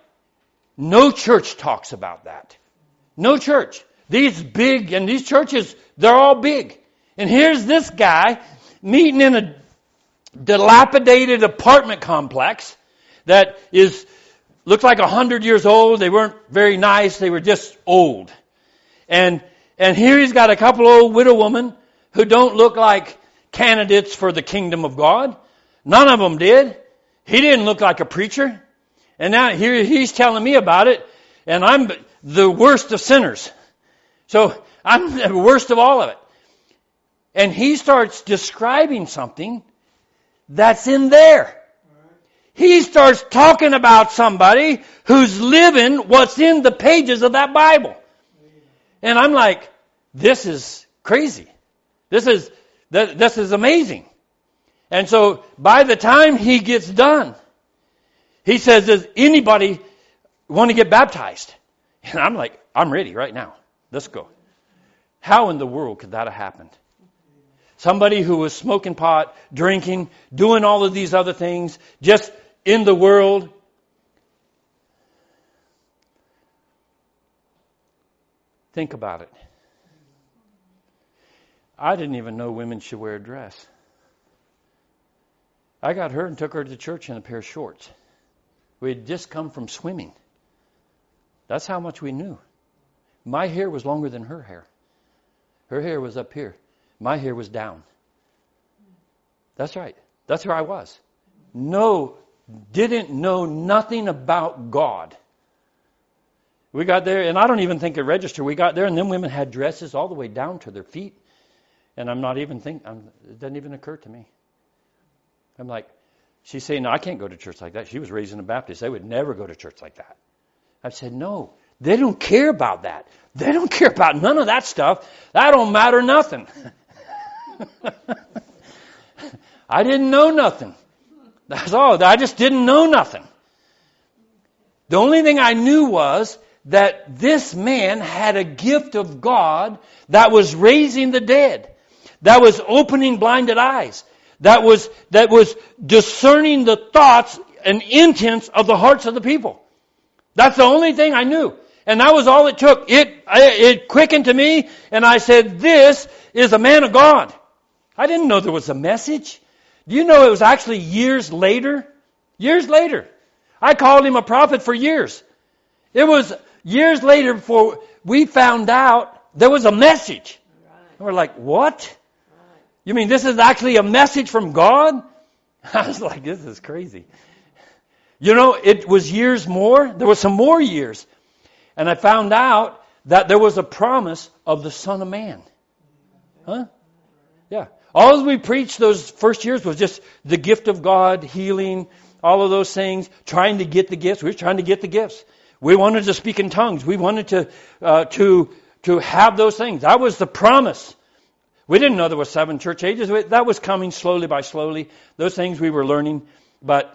Speaker 3: no church talks about that. No church. These big, and these churches, they're all big. And here's this guy meeting in a dilapidated apartment complex that is, looked like a hundred years old. They weren't very nice. They were just old. And, and here he's got a couple old widow women who don't look like candidates for the kingdom of God. None of them did. He didn't look like a preacher. And now here he's telling me about it, and I'm the worst of sinners. So I'm the worst of all of it. And he starts describing something that's in there. He starts talking about somebody who's living what's in the pages of that Bible. And I'm like, this is crazy. This is, this is amazing. And so by the time he gets done, he says, does anybody want to get baptized? And I'm like, I'm ready right now. Let's go. How in the world could that have happened? Somebody who was smoking pot, drinking, doing all of these other things, just in the world. Think about it. I didn't even know women should wear a dress. I got her and took her to church in a pair of shorts. We had just come from swimming. That's how much we knew. My hair was longer than her hair. Her hair was up here. My hair was down. That's right. That's where I was. No, didn't know nothing about God. We got there, and I don't even think it registered. We got there, and them women had dresses all the way down to their feet. And I'm not even thinking, it doesn't even occur to me. I'm like, she's saying, no, I can't go to church like that. She was raised in a Baptist. They would never go to church like that. I said, no, they don't care about that. They don't care about none of that stuff. That don't matter nothing. I didn't know nothing. That's all. I just didn't know nothing. The only thing I knew was that this man had a gift of God that was raising the dead, that was opening blinded eyes, that was that was discerning the thoughts and intents of the hearts of the people. That's the only thing I knew. And that was all it took. It, it quickened to me, and I said, this is a man of God. I didn't know there was a message. Do you know it was actually years later? Years later. I called him a prophet for years. It was years later before we found out there was a message. And we're like, what? You mean this is actually a message from God? I was like, this is crazy. You know, it was years more. There was some more years. And I found out that there was a promise of the Son of Man. Huh? Yeah. All we preached those first years was just the gift of God, healing, all of those things, trying to get the gifts. We were trying to get the gifts. We wanted to speak in tongues. We wanted to uh, to to have those things. That was the promise. We didn't know there were seven church ages. That was coming slowly by slowly. Those things we were learning, but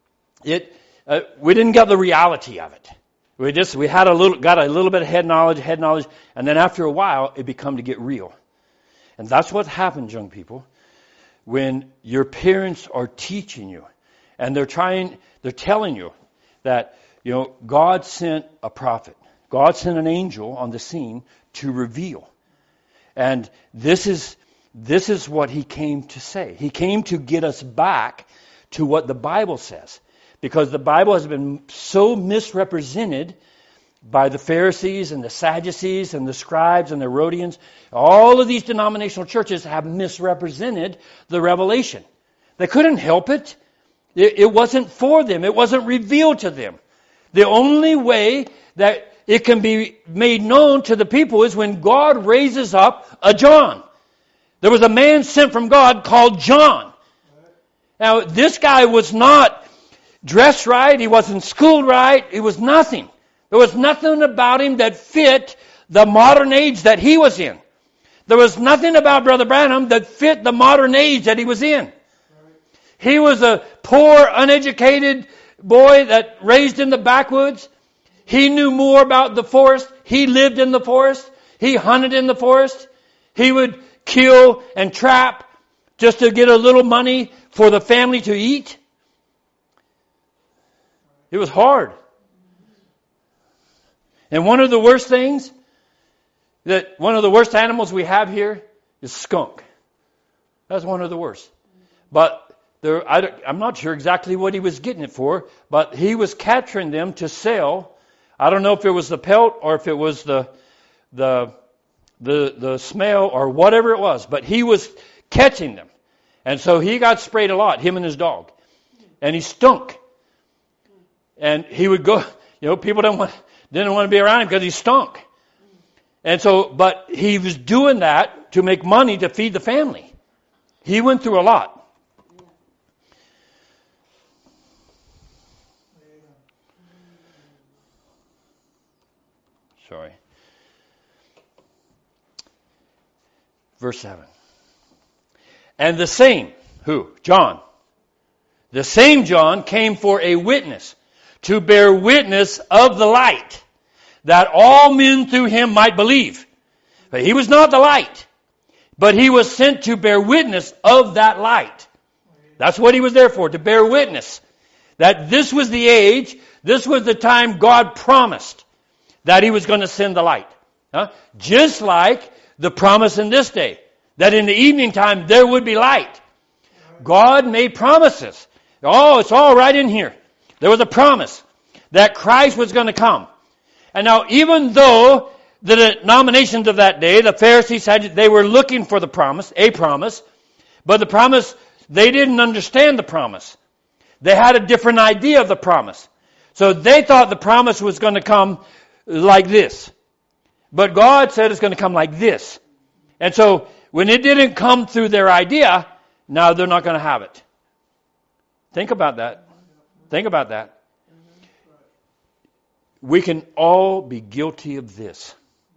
Speaker 3: it uh, we didn't get the reality of it. We just we had a little got a little bit of head knowledge, head knowledge, and then after a while it became to get real. And that's what happens, young people, when your parents are teaching you and they're trying, they're telling you that, you know, God sent a prophet. God sent an angel on the scene to reveal. And this is this is what he came to say. He came to get us back to what the Bible says. Because the Bible has been so misrepresented by the Pharisees and the Sadducees and the scribes and the Herodians. All of these denominational churches have misrepresented the revelation. They couldn't help it. It, it wasn't for them. It wasn't revealed to them. The only way that it can be made known to the people is when God raises up a John. There was a man sent from God called John. Now, this guy was not dressed right. He wasn't schooled right. He was nothing. There was nothing about him that fit the modern age that he was in. There was nothing about Brother Branham that fit the modern age that he was in. He was a poor, uneducated boy that raised in the backwoods. He knew more about the forest. He lived in the forest. He hunted in the forest. He would kill and trap just to get a little money for the family to eat. It was hard. And one of the worst things, that one of the worst animals we have here is skunk. That's one of the worst. But there, I don't, I'm not sure exactly what he was getting it for, but he was capturing them to sell. I don't know if it was the pelt or if it was the the the the smell or whatever it was, but he was catching them. And so he got sprayed a lot, him and his dog. And he stunk. And he would go, you know, people don't want, didn't want to be around him because he stunk. And so, but he was doing that to make money to feed the family. He went through a lot. Sorry. Verse seven. And the same, who? John. The same John came for a witness, to bear witness of the light, that all men through him might believe. But he was not the light, but he was sent to bear witness of that light. That's what he was there for, to bear witness. That this was the age, this was the time God promised that he was going to send the light. Huh? Just like the promise in this day, that in the evening time there would be light. God made promises. Oh, it's all right in here. There was a promise that Christ was going to come. And now, even though the denominations of that day, the Pharisees said they were looking for the promise, a promise, but the promise, they didn't understand the promise. They had a different idea of the promise. So they thought the promise was going to come like this. But God said it's going to come like this. And so when it didn't come through their idea, now they're not going to have it. Think about that. Think about that. We can all be guilty of this.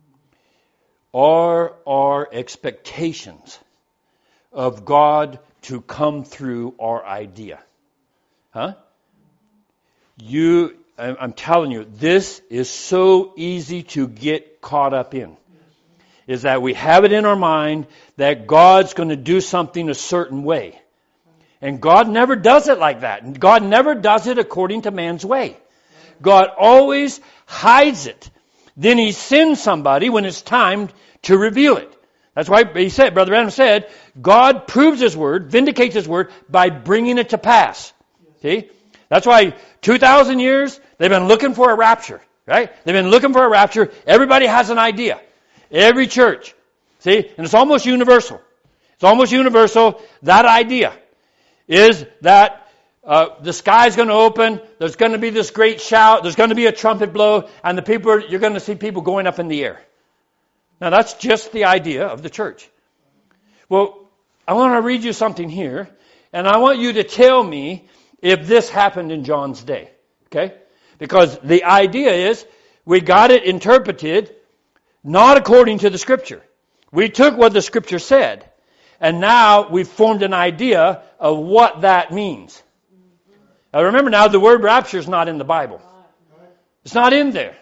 Speaker 3: Are our expectations of God to come through our idea? Huh? You, I'm telling you, this is so easy to get caught up in. Is that we have it in our mind that God's going to do something a certain way. And God never does it like that. God never does it according to man's way. God always hides it. Then He sends somebody when it's time to reveal it. That's why he said, Brother Branham said, God proves His Word, vindicates His Word by bringing it to pass. See? That's why two thousand years, they've been looking for a rapture. Right? They've been looking for a rapture. Everybody has an idea. Every church. See? And it's almost universal. It's almost universal. That idea is that uh, the sky's going to open. There's going to be this great shout. There's going to be a trumpet blow. And the people, are, you're going to see people going up in the air. Now that's just the idea of the church. Well, I want to read you something here. And I want you to tell me if this happened in John's day. Okay? Because the idea is we got it interpreted not according to the Scripture. We took what the Scripture said, and now we've formed an idea of what that means. Now remember now, the word rapture is not in the Bible. It's not in there.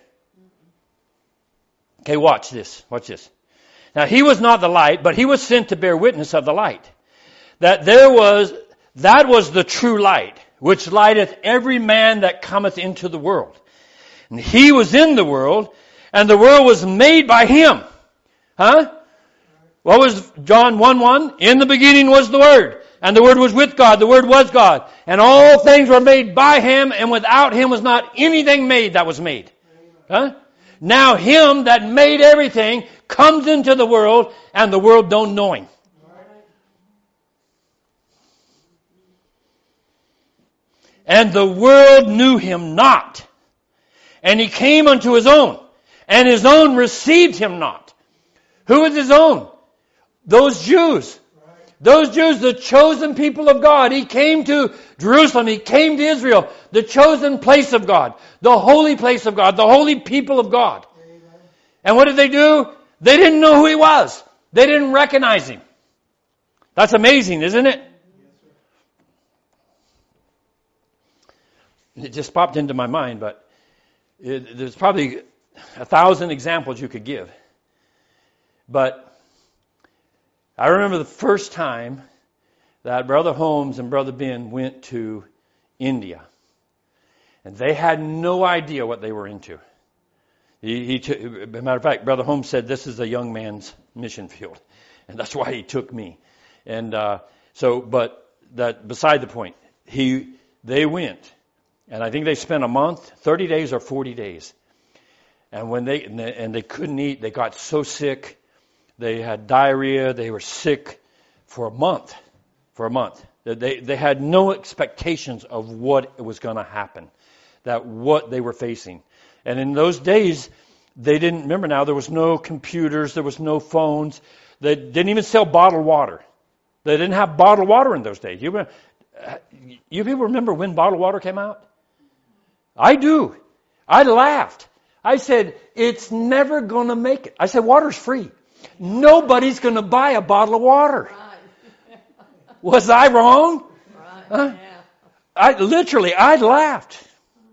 Speaker 3: Okay, watch this. Watch this. Now, He was not the light, but He was sent to bear witness of the light. That there was, that was the true light, which lighteth every man that cometh into the world. And He was in the world, and the world was made by Him. Huh? What was John one one? In the beginning was the Word, and the Word was with God, the Word was God. And all things were made by Him, and without Him was not anything made that was made. Huh? Now Him that made everything comes into the world, and the world don't know Him. And the world knew Him not. And He came unto His own, and His own received Him not. Who is His own? Those Jews. Those Jews, the chosen people of God. He came to Jerusalem. He came to Israel. The chosen place of God. The holy place of God. The holy people of God. And what did they do? They didn't know who He was. They didn't recognize Him. That's amazing, isn't it? It just popped into my mind, but it, there's probably a thousand examples you could give. But I remember the first time that Brother Holmes and Brother Ben went to India. And they had no idea what they were into. He, he t- as a matter of fact, Brother Holmes said, this is a young man's mission field. And that's why he took me. And uh, so, but that beside the point, he they went. And I think they spent a month, thirty days or forty days. And when they, and they, and they couldn't eat, they got so sick. They had diarrhea. They were sick for a month. For a month. They, they had no expectations of what was going to happen. That what they were facing. And in those days, they didn't, remember now, there was no computers. There was no phones. They didn't even sell bottled water. They didn't have bottled water in those days. You, you people remember when bottled water came out? I do. I laughed. I said, it's never going to make it. I said, water's free. Nobody's going to buy a bottle of water. Right. Was I wrong?
Speaker 4: Right.
Speaker 3: Huh?
Speaker 4: Yeah.
Speaker 3: I literally, I laughed.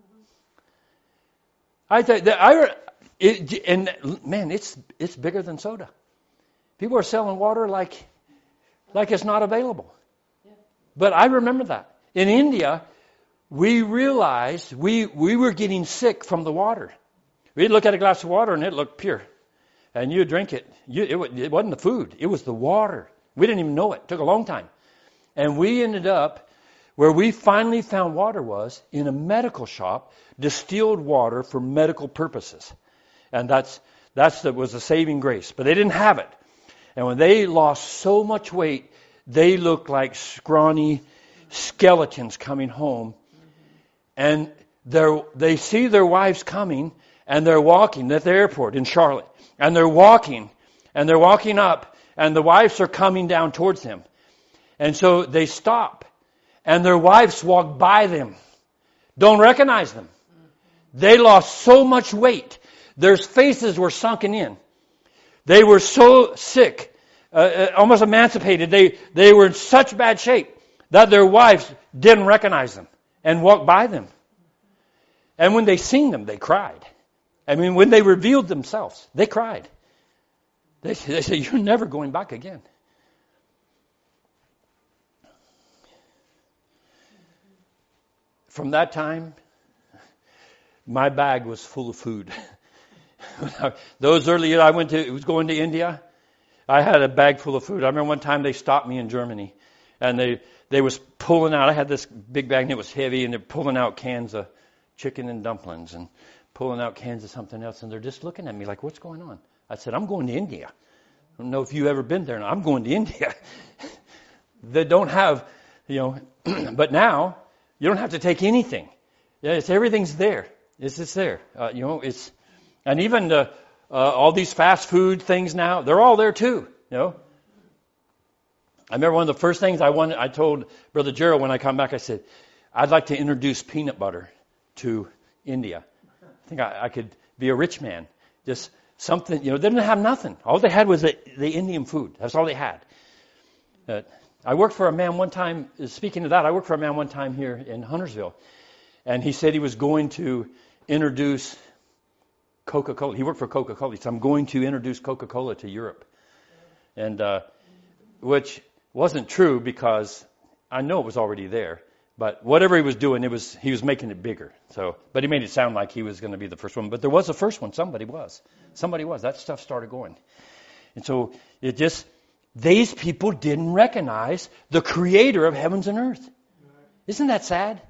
Speaker 3: I thought that I, it, and man, it's it's bigger than soda. People are selling water like, like it's not available. Yeah. But I remember that in India, we realized we we were getting sick from the water. We'd look at a glass of water and it looked pure. And you drink it. You, it, it wasn't the food. It was the water. We didn't even know it. It took a long time. And we ended up where we finally found water was in a medical shop, distilled water for medical purposes. And that's that's that was a saving grace. But they didn't have it. And when they lost so much weight, they looked like scrawny skeletons coming home. And they're, they see their wives coming, and they're walking at the airport in Charlotte. And they're walking, and they're walking up, and the wives are coming down towards them. And so they stop, and their wives walk by them. Don't recognize them. They lost so much weight. Their faces were sunken in. They were so sick, uh, almost emancipated. They, they were in such bad shape that their wives didn't recognize them and walked by them. And when they seen them, they cried. I mean, when they revealed themselves, they cried. They, they said, "You're never going back again." From that time, my bag was full of food. Those early years I went to, was going to India, I had a bag full of food. I remember one time they stopped me in Germany, and they they was pulling out. I had this big bag and it was heavy, and they're pulling out cans of chicken and dumplings and pulling out cans of something else, and they're just looking at me like, "What's going on?" I said, "I'm going to India. I don't know if you've ever been there. I'm going to India." They don't have, you know, but now you don't have to take anything. Yeah, it's everything's there. It's just there. Uh, you know, it's. And even the, uh, all these fast food things now, they're all there too, you know. I remember one of the first things I wanted, I told Brother Gerald when I come back, I said, "I'd like to introduce peanut butter to India. I think I, I could be a rich man." Just something, you know, they didn't have nothing. All they had was the, the Indian food. That's all they had. Uh, I worked for a man one time, speaking of that, I worked for a man one time here in Huntersville. And he said he was going to introduce Coca-Cola. He worked for Coca-Cola. He said, "I'm going to introduce Coca-Cola to Europe." And uh, which wasn't true because I know it was already there. But whatever he was doing, it was he was making it bigger. So, but he made it sound like he was going to be the first one. But there was a first one. Somebody was. Somebody was. That stuff started going. And so it just, these people didn't recognize the creator of heavens and earth. Isn't that sad?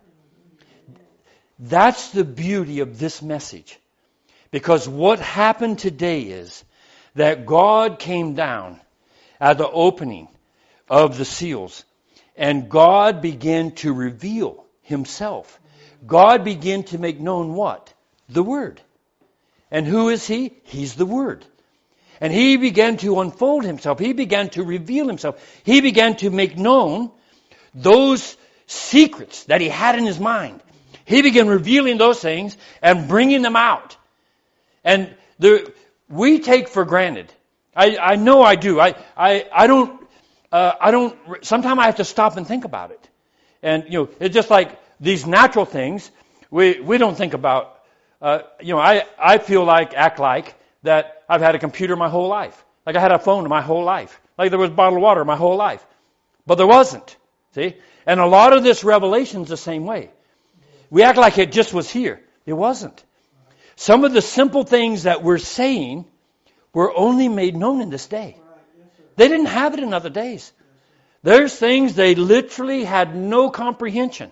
Speaker 3: That's the beauty of this message. Because what happened today is that God came down at the opening of the seals, and God began to reveal himself. God began to make known what? The Word. And who is he? He's the Word. And he began to unfold himself. He began to reveal himself. He began to make known those secrets that he had in his mind. He began revealing those things and bringing them out. And the, we take for granted. I, I know I do. I, I, I don't, uh, I don't, sometimes I have to stop and think about it. And, you know, it's just like these natural things, we, we don't think about, uh, you know, I, I feel like, act like that I've had a computer my whole life. Like I had a phone my whole life. Like there was bottled water my whole life. But there wasn't. See? And a lot of this revelation's the same way. We act like it just was here. It wasn't. Some of the simple things that we're saying were only made known in this day. They didn't have it in other days. There's things they literally had no comprehension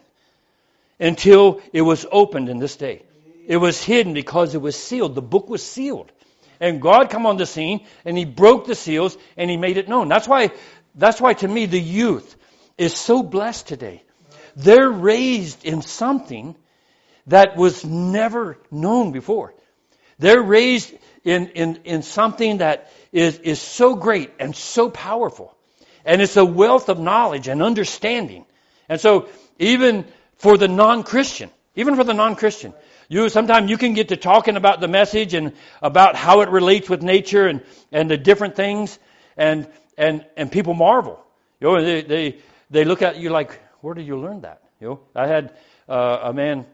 Speaker 3: until it was opened in this day. It was hidden because it was sealed. The book was sealed. And God come on the scene and he broke the seals and he made it known. That's why, that's why to me the youth is so blessed today. They're raised in something that was never known before. They're raised in, in, in something that is, is so great and so powerful. And it's a wealth of knowledge and understanding. And so even for the non-Christian, even for the non-Christian, you sometimes you can get to talking about the message and about how it relates with nature and, and the different things, and and and people marvel. You know, they they, they look at you like, where did you learn that? You know, I had uh, a man,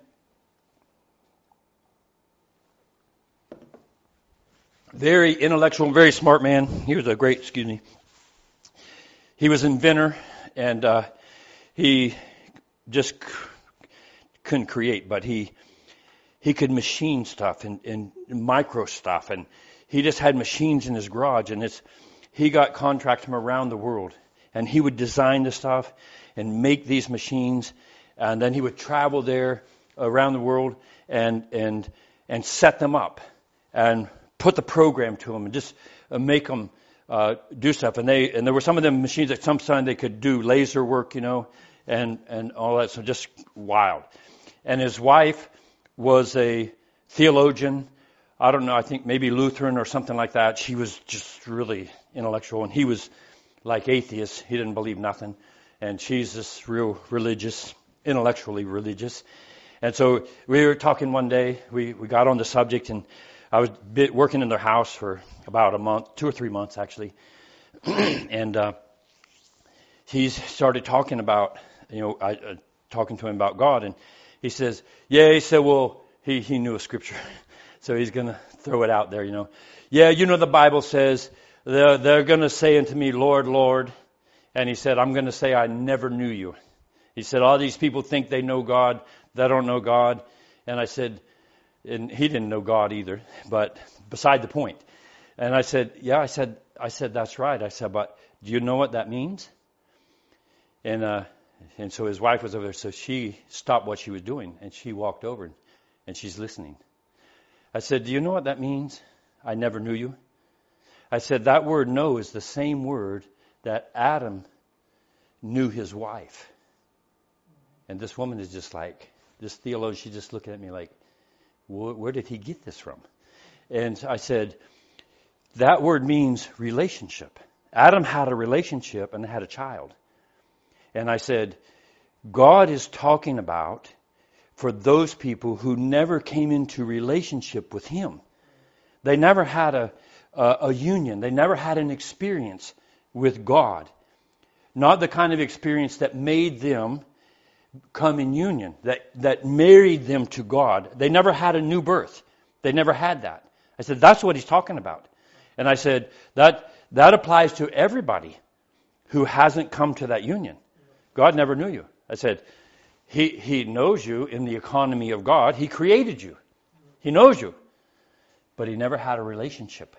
Speaker 3: very intellectual, very smart man. He was a great, excuse me. He was an inventor, and uh, he just c- couldn't create, but he he could machine stuff and, and micro stuff, and he just had machines in his garage, and it's he got contracts from around the world, and he would design the stuff and make these machines, and then he would travel there around the world and and and set them up and put the program to them and just uh, make them uh, do stuff. And they and there were some of them machines that sometimes they could do laser work, you know, and and all that. So just wild. And his wife was a theologian. I don't know, I think maybe Lutheran or something like that. She was just really intellectual, and he was like atheist. He didn't believe nothing. And she's just real religious, intellectually religious. And so we were talking one day, we, we got on the subject, and I was bit working in their house for about a month, two or three months actually. and uh, he started talking about, you know, I, uh, talking to him about God, and he says, yeah, he said, well, he, he knew a scripture. So he's going to throw it out there, you know. Yeah, you know the Bible says, they're, they're going to say unto me, Lord, Lord. And he said, I'm going to say, I never knew you. He said, all these people think they know God. They don't know God. And I said, and he didn't know God either, but beside the point. And I said, yeah, I said, I said, that's right. I said, but do you know what that means? And, uh, and so his wife was over there. So she stopped what she was doing and she walked over and she's listening. I said, do you know what that means? I never knew you. I said, that word know is the same word that Adam knew his wife. And this woman is just like, this theologian, she's just looking at me like, where did he get this from? And I said, that word means relationship. Adam had a relationship and had a child. And I said, God is talking about for those people who never came into relationship with him. They never had a, a, a union. They never had an experience with God. Not the kind of experience that made them come in union, that, that married them to God. They never had a new birth. They never had that. I said, that's what he's talking about. And I said, that that applies to everybody who hasn't come to that union. God never knew you. I said, He He knows you in the economy of God. He created you. He knows you. But he never had a relationship.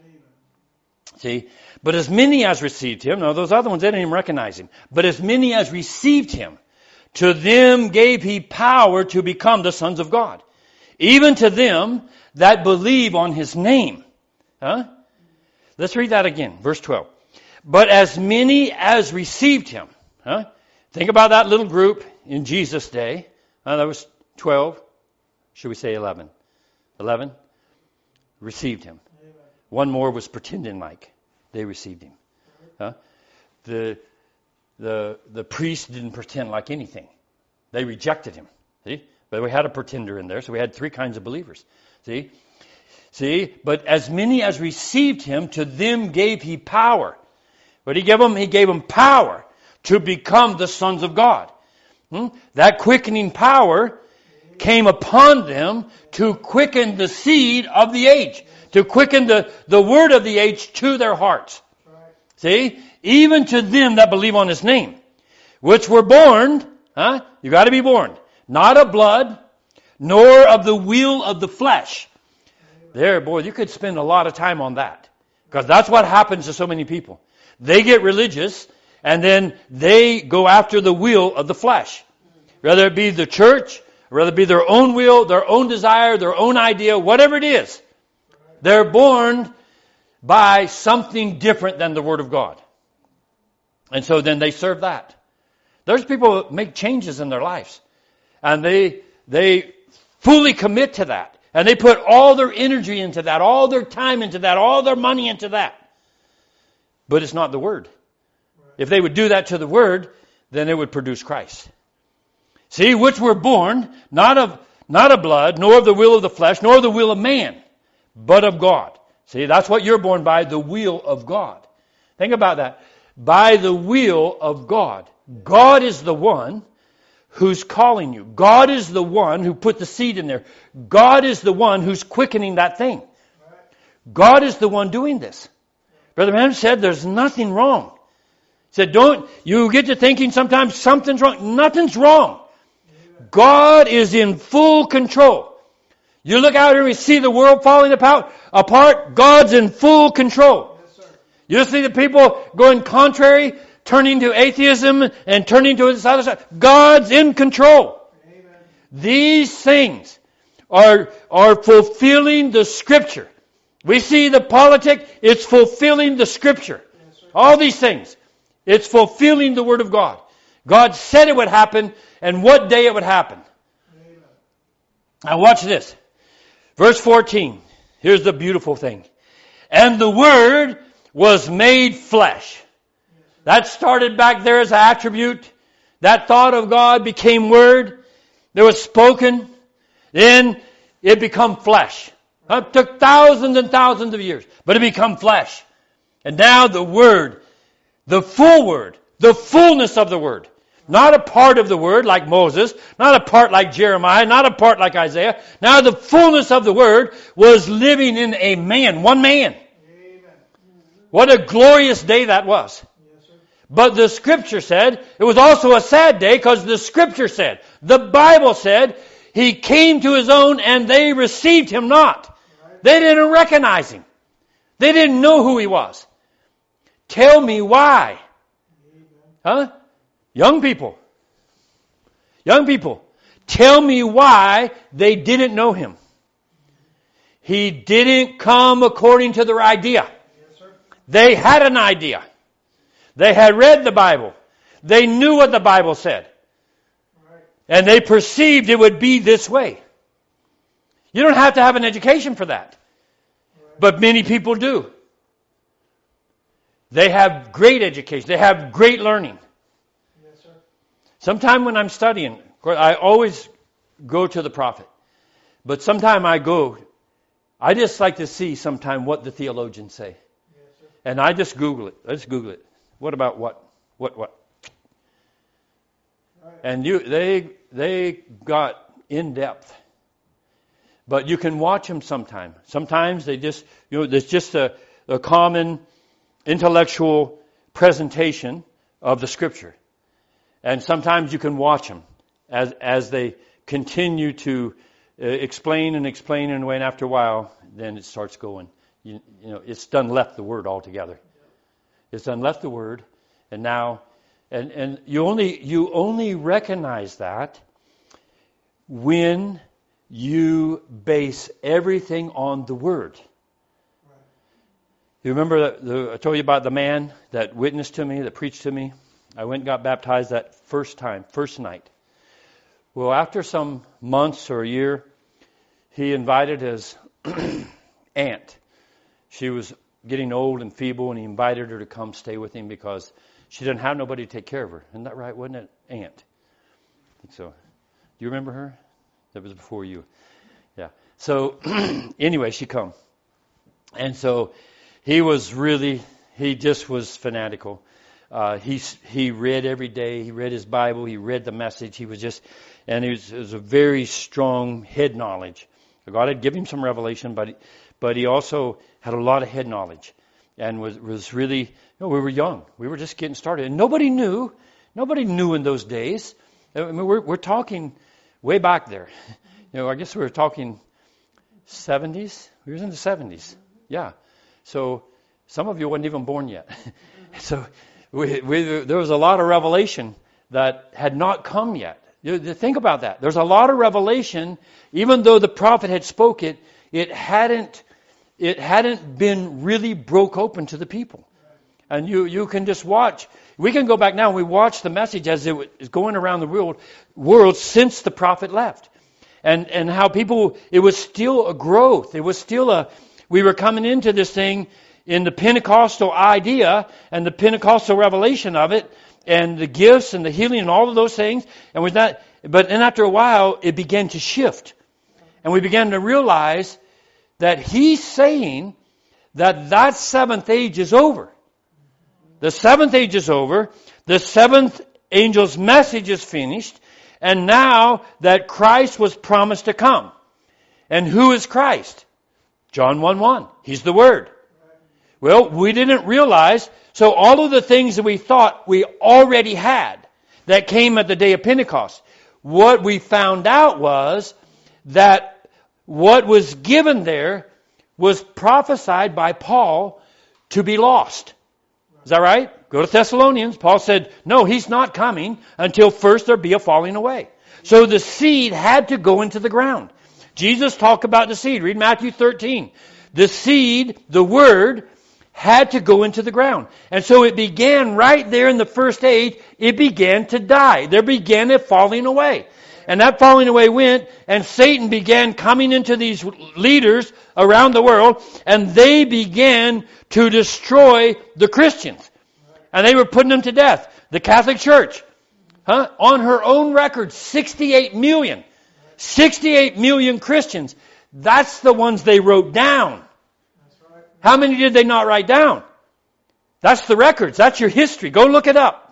Speaker 3: See? But as many as received him, no, those other ones, they didn't even recognize him. But as many as received him, to them gave he power to become the sons of God. Even to them that believe on his name. Huh? Let's read that again. Verse twelve. But as many as received him. Huh? Think about that little group in Jesus' day. Uh, that was twelve. Should we say eleven? eleven? Received him. Amen. One more was pretending like they received him. Huh? The the the priest didn't pretend like anything. They rejected him. See? But we had a pretender in there, so we had three kinds of believers. See? See? But as many as received him, to them gave he power. What did he give them? He gave them power to become the sons of God. Hmm? That quickening power came upon them to quicken the seed of the age, to quicken the, the word of the age to their hearts. See? Even to them that believe on his name, which were born, huh? You got to be born, not of blood, nor of the will of the flesh. There, boy, you could spend a lot of time on that, because that's what happens to so many people. They get religious, and then they go after the will of the flesh. Whether it be the church, whether it be their own will, their own desire, their own idea, whatever it is. They're born by something different than the Word of God. And so then they serve that. There's people that make changes in their lives. And they they fully commit to that. And they put all their energy into that, all their time into that, all their money into that. But it's not the Word. If they would do that to the Word, then it would produce Christ. See, which were born, not of not of blood, nor of the will of the flesh, nor of the will of man, but of God. See, that's what you're born by, the will of God. Think about that. By the will of God. God is the one who's calling you. God is the one who put the seed in there. God is the one who's quickening that thing. God is the one doing this. Brother Branham said there's nothing wrong. He said, don't, you get to thinking sometimes something's wrong. Nothing's wrong. God is in full control. You look out here and see the world falling apart. Apart. God's in full control. Yes, you see the people going contrary turning to atheism and turning to this other side. God's in control.
Speaker 2: Amen.
Speaker 3: These things are, are fulfilling the Scripture. We see the politic, it's fulfilling the Scripture.
Speaker 2: Yes, sir.
Speaker 3: All these things. It's fulfilling the Word of God. God said it would happen, and what day it would happen.
Speaker 2: Amen.
Speaker 3: Now watch this. Verse fourteen. Here's the beautiful thing. And the Word was made flesh. That started back there as an attribute. That thought of God became Word. It was spoken. Then it became flesh. It took thousands and thousands of years, but it became flesh. And now the Word, the full Word, the fullness of the Word, not a part of the Word like Moses, not a part like Jeremiah, not a part like Isaiah. Now the fullness of the Word was living in a man, one man.
Speaker 2: Amen.
Speaker 3: What a glorious day that was.
Speaker 2: Yes, sir.
Speaker 3: But the Scripture said, it was also a sad day because the Scripture said, the Bible said, He came to His own and they received Him not. They didn't recognize Him. They didn't know who He was. Tell me why. Huh? Young people. Young people. Tell me why they didn't know Him. He didn't come according to their idea.
Speaker 2: Yes, sir.
Speaker 3: They had an idea. They had read the Bible. They knew what the Bible said.
Speaker 2: Right.
Speaker 3: And they perceived it would be this way. You don't have to have an education for that. But many people do. They have great education. They have great learning.
Speaker 2: Yes, sir.
Speaker 3: Sometime when I'm studying, of course, I always go to the prophet. But sometime I go, I just like to see sometime what the theologians say.
Speaker 2: Yes, sir.
Speaker 3: And I just Google it. Let's Google it. What about what? What, what?
Speaker 2: Right.
Speaker 3: And you, they, they got in depth. But you can watch them sometime. Sometimes they just, you know, there's just a, a common intellectual presentation of the Scripture. And sometimes you can watch them as as they continue to uh, explain and explain in a way, and after a while, then it starts going. You, you know, it's done left the Word altogether. It's done left the Word, and now, and and you only you only recognize that when you base everything on the Word. You remember that the, I told you about the man that witnessed to me, that preached to me? I went and got baptized that first time, first night. Well, after some months or a year, he invited his aunt. She was getting old and feeble, and he invited her to come stay with him because she didn't have nobody to take care of her. Isn't that right? Wasn't it, aunt? I think so. Do you remember her? That was before you. Yeah. So anyway, she come. And so he was really, he just was fanatical. Uh, he he read every day. He read his Bible. He read the message. He was just, and he was, it was a very strong head knowledge. God had given him some revelation, but he, but he also had a lot of head knowledge, and was was really, you know, we were young. We were just getting started, and nobody knew. Nobody knew in those days. I mean, we're we're talking way back there. You know, I guess we were talking seventies. We were in the seventies. Yeah. So some of you weren't even born yet. So we, we, there was a lot of revelation that had not come yet. You, think about that. There's a lot of revelation, even though the prophet had spoke it, it hadn't, it hadn't been really broke open to the people. And you, you can just watch. We can go back now and we watch the message as it was going around the world, world since the prophet left. And, and how people, it was still a growth. It was still a, we were coming into this thing in the Pentecostal idea and the Pentecostal revelation of it and the gifts and the healing and all of those things. And was not, but then after a while, it began to shift. And we began to realize that he's saying that that seventh age is over. The seventh age is over. The seventh angel's message is finished. And now that Christ was promised to come. And who is Christ? John one one. He's the Word. Well, we didn't realize, so all of the things that we thought we already had that came at the day of Pentecost, what we found out was that what was given there was prophesied by Paul to be lost. Is that right? Go to Thessalonians. Paul said, no, he's not coming until first there be a falling away. So the seed had to go into the ground. Jesus talked about the seed. Read Matthew thirteen. The seed, the word, had to go into the ground. And so it began right there in the first age. It began to die. There began a falling away. And that falling away went, and Satan began coming into these leaders around the world, and they began to destroy the Christians. And they were putting them to death. The Catholic Church, huh? On her own record, sixty-eight million. sixty-eight million Christians. That's the ones they wrote down. How many did they not write down? That's the records. That's your history. Go look it up.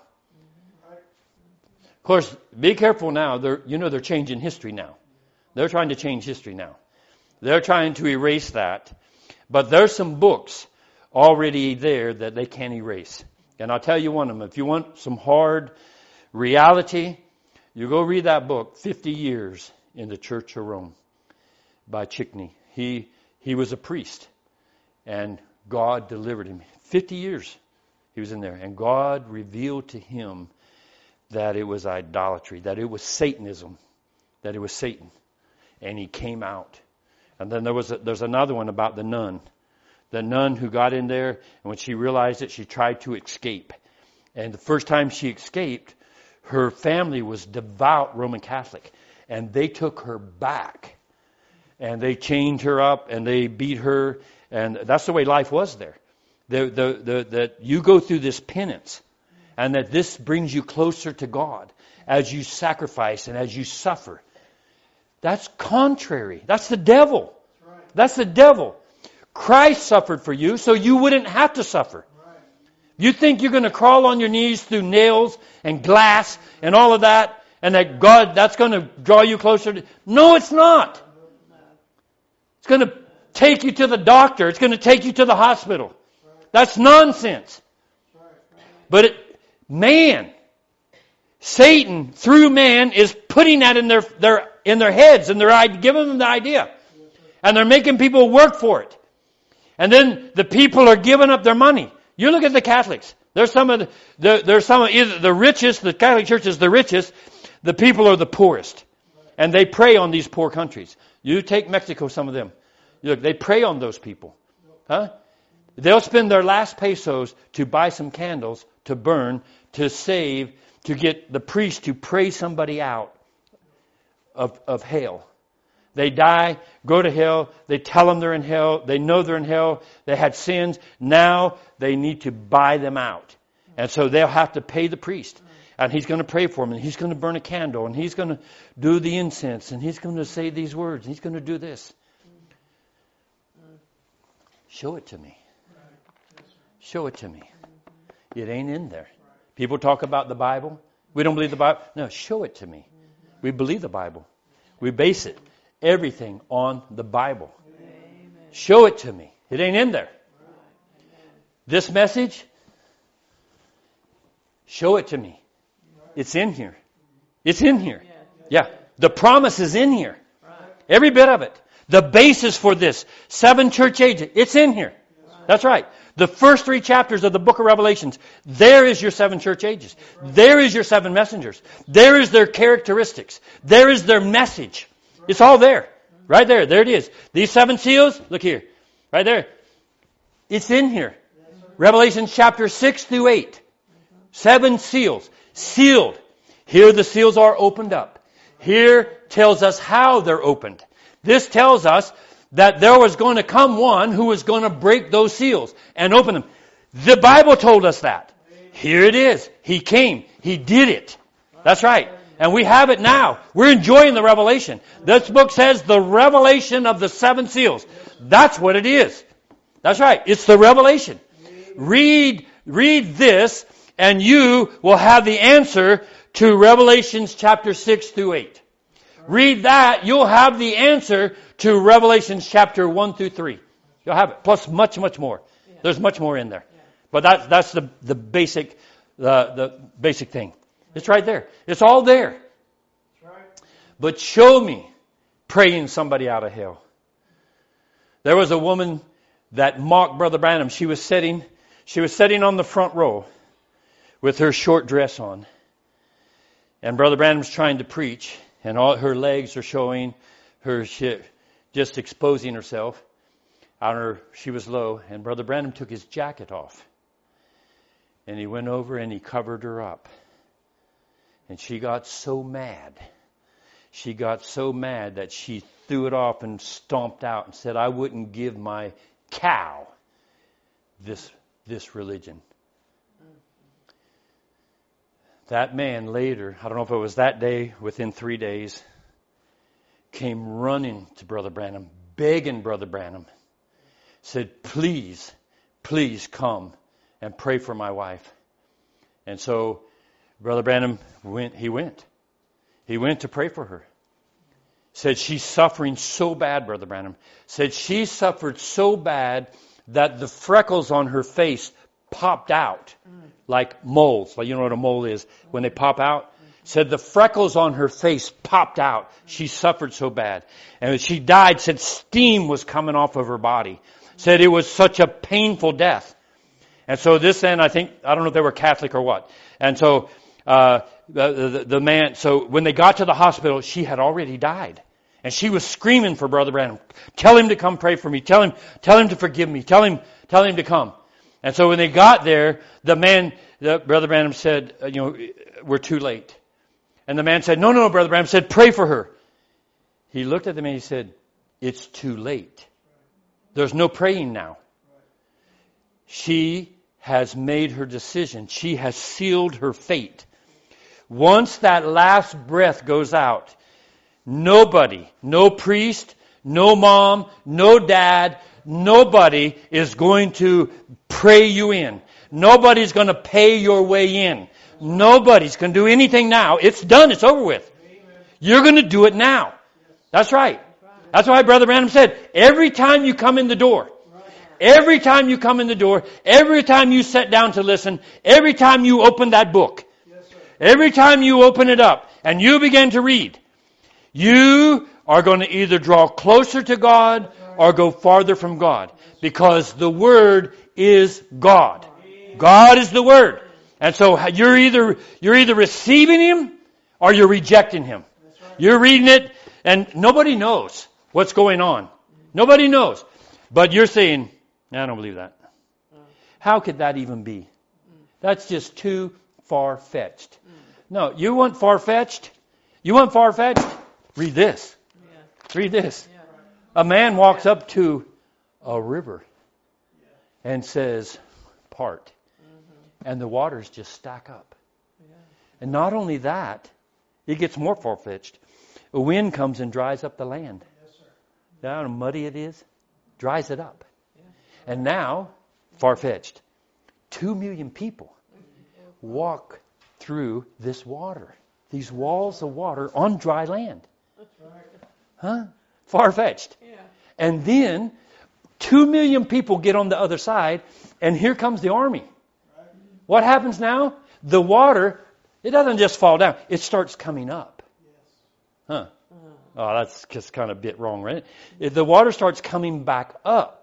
Speaker 3: Of course, be careful now. They're, you know they're changing history now. They're trying to change history now. They're trying to erase that. But there's some books already there that they can't erase. And I'll tell you one of them. If you want some hard reality, you go read that book, fifty years in the Church of Rome by Chickney. He, he was a priest. And God delivered him. fifty years he was in there. And God revealed to him that it was idolatry, that it was Satanism, that it was Satan. And he came out. And then there was a, there's another one about the nun. The nun who got in there, and when she realized it, she tried to escape. And the first time she escaped, her family was devout Roman Catholic. And they took her back. And they chained her up, and they beat her. And that's the way life was there. The, the, the, that you go through this penance, and that this brings you closer to God as you sacrifice and as you suffer. That's contrary. That's the devil. That's the devil. Christ suffered for you so you wouldn't have to suffer. You think you're going to crawl on your knees through nails and glass and all of that, and that God, that's going to draw you closer to... No, it's not. It's going to take you to the doctor. It's going to take you to the hospital. That's nonsense. But it, man, Satan, through man, is putting that in their, their, in their heads, and they're giving them the idea. And they're making people work for it. And then the people are giving up their money. You look at the Catholics. There's some of the, the there's some of either the richest, the Catholic Church is the richest, the people are the poorest. And they prey on these poor countries. You take Mexico, some of them. Look, they prey on those people. Huh? They'll spend their last pesos to buy some candles, to burn, to save, to get the priest to pray somebody out of, of hell. They die, go to hell, they tell them they're in hell, they know they're in hell, they had sins, now they need to buy them out. And so they'll have to pay the priest. And he's going to pray for them, and he's going to burn a candle, and he's going to do the incense, and he's going to say these words, and he's going to do this. Show it to me. Show it to me. It ain't in there. People talk about the Bible. We don't believe the Bible. No, show it to me. We believe the Bible. We base it, everything on the Bible. Show it to me. It ain't in there. This message, show it to me. It's in here. It's in here. Yeah. The promise is in here. Every bit of it. The basis for this, seven church ages, it's in here. That's right. The first three chapters of the book of Revelations, there is your seven church ages. There is your seven messengers. There is their characteristics. There is their message. It's all there. Right there. There it is. These seven seals, look here. Right there. It's in here. Revelation chapter six through eight. Seven seals. Sealed. Here the seals are opened up. Here tells us how they're opened. This tells us that there was going to come one who was going to break those seals and open them. The Bible told us that. Here it is. He came. He did it. That's right. And we have it now. We're enjoying the revelation. This book says the revelation of the seven seals. That's what it is. That's right. It's the revelation. Read, read this, and you will have the answer to Revelations chapter six through eight. Read that, you'll have the answer to Revelations chapter one through three. You'll have it. Plus much, much more. There's much more in there. But that's, that's the, the basic, uh, the basic thing. It's right there. It's all there. But show me praying somebody out of hell. There was a woman that mocked Brother Branham. She was sitting, She was sitting on the front row with her short dress on. And Brother Branham's trying to preach, and all her legs are showing, her she, just exposing herself. On her, she was low, and Brother Branham took his jacket off. And he went over and he covered her up. And she got so mad. She got so mad that she threw it off and stomped out and said, I wouldn't give my cow this, this religion. That man later, I don't know if it was that day, within three days, came running to Brother Branham, begging Brother Branham, said, please, please come and pray for my wife. And so Brother Branham went, he went. He went to pray for her. Said she's suffering so bad, Brother Branham. Said she suffered so bad that the freckles on her face popped out like moles. Like you know what a mole is when they pop out? Said the freckles on her face popped out. She suffered so bad. And when she died, said steam was coming off of her body. Said it was such a painful death. And so this then, I think, I don't know if they were Catholic or what. And so uh, the, the, the man, so when they got to the hospital, she had already died. And she was screaming for Brother Branham. Tell him to come pray for me. Tell him, tell him to forgive me. Tell him, tell him to come. And so when they got there, the man, the, Brother Branham said, uh, you know, we're too late. And the man said, no, no, Brother Branham said, pray for her. He looked at the man and he said, it's too late. There's no praying now. She has made her decision. She has sealed her fate. Once that last breath goes out, nobody, no priest, no mom, no dad, nobody is going to pray you in. Nobody's going to pay your way in. Nobody's going to do anything now. It's done. It's over with. You're going to do it now. That's right. That's why Brother Branham said, every time you come in the door, every time you come in the door, every time you sit down to listen, every time you open that book, every time you open it up and you begin to read, you are going to either draw closer to God or go farther from God. Because the Word is God. God is the Word. And so you're either, you're either receiving Him or you're rejecting Him. You're reading it and nobody knows what's going on. Nobody knows. But you're saying, I don't believe that. How could that even be? That's just too far-fetched. No, you want far-fetched? You want far-fetched? Read this. Read this. A man walks up to a river and says, part. And the waters just stack up. And not only that, it gets more far-fetched. A wind comes and dries up the land. You know how muddy it is? Dries it up. And now, far-fetched, two million people walk through this water. These walls of water on dry land. Huh? Far-fetched. And then, two million people get on the other side, and here comes the army. What happens now? The water, it doesn't just fall down. It starts coming up. Huh. Oh, that's just kind of a bit wrong, right? The water starts coming back up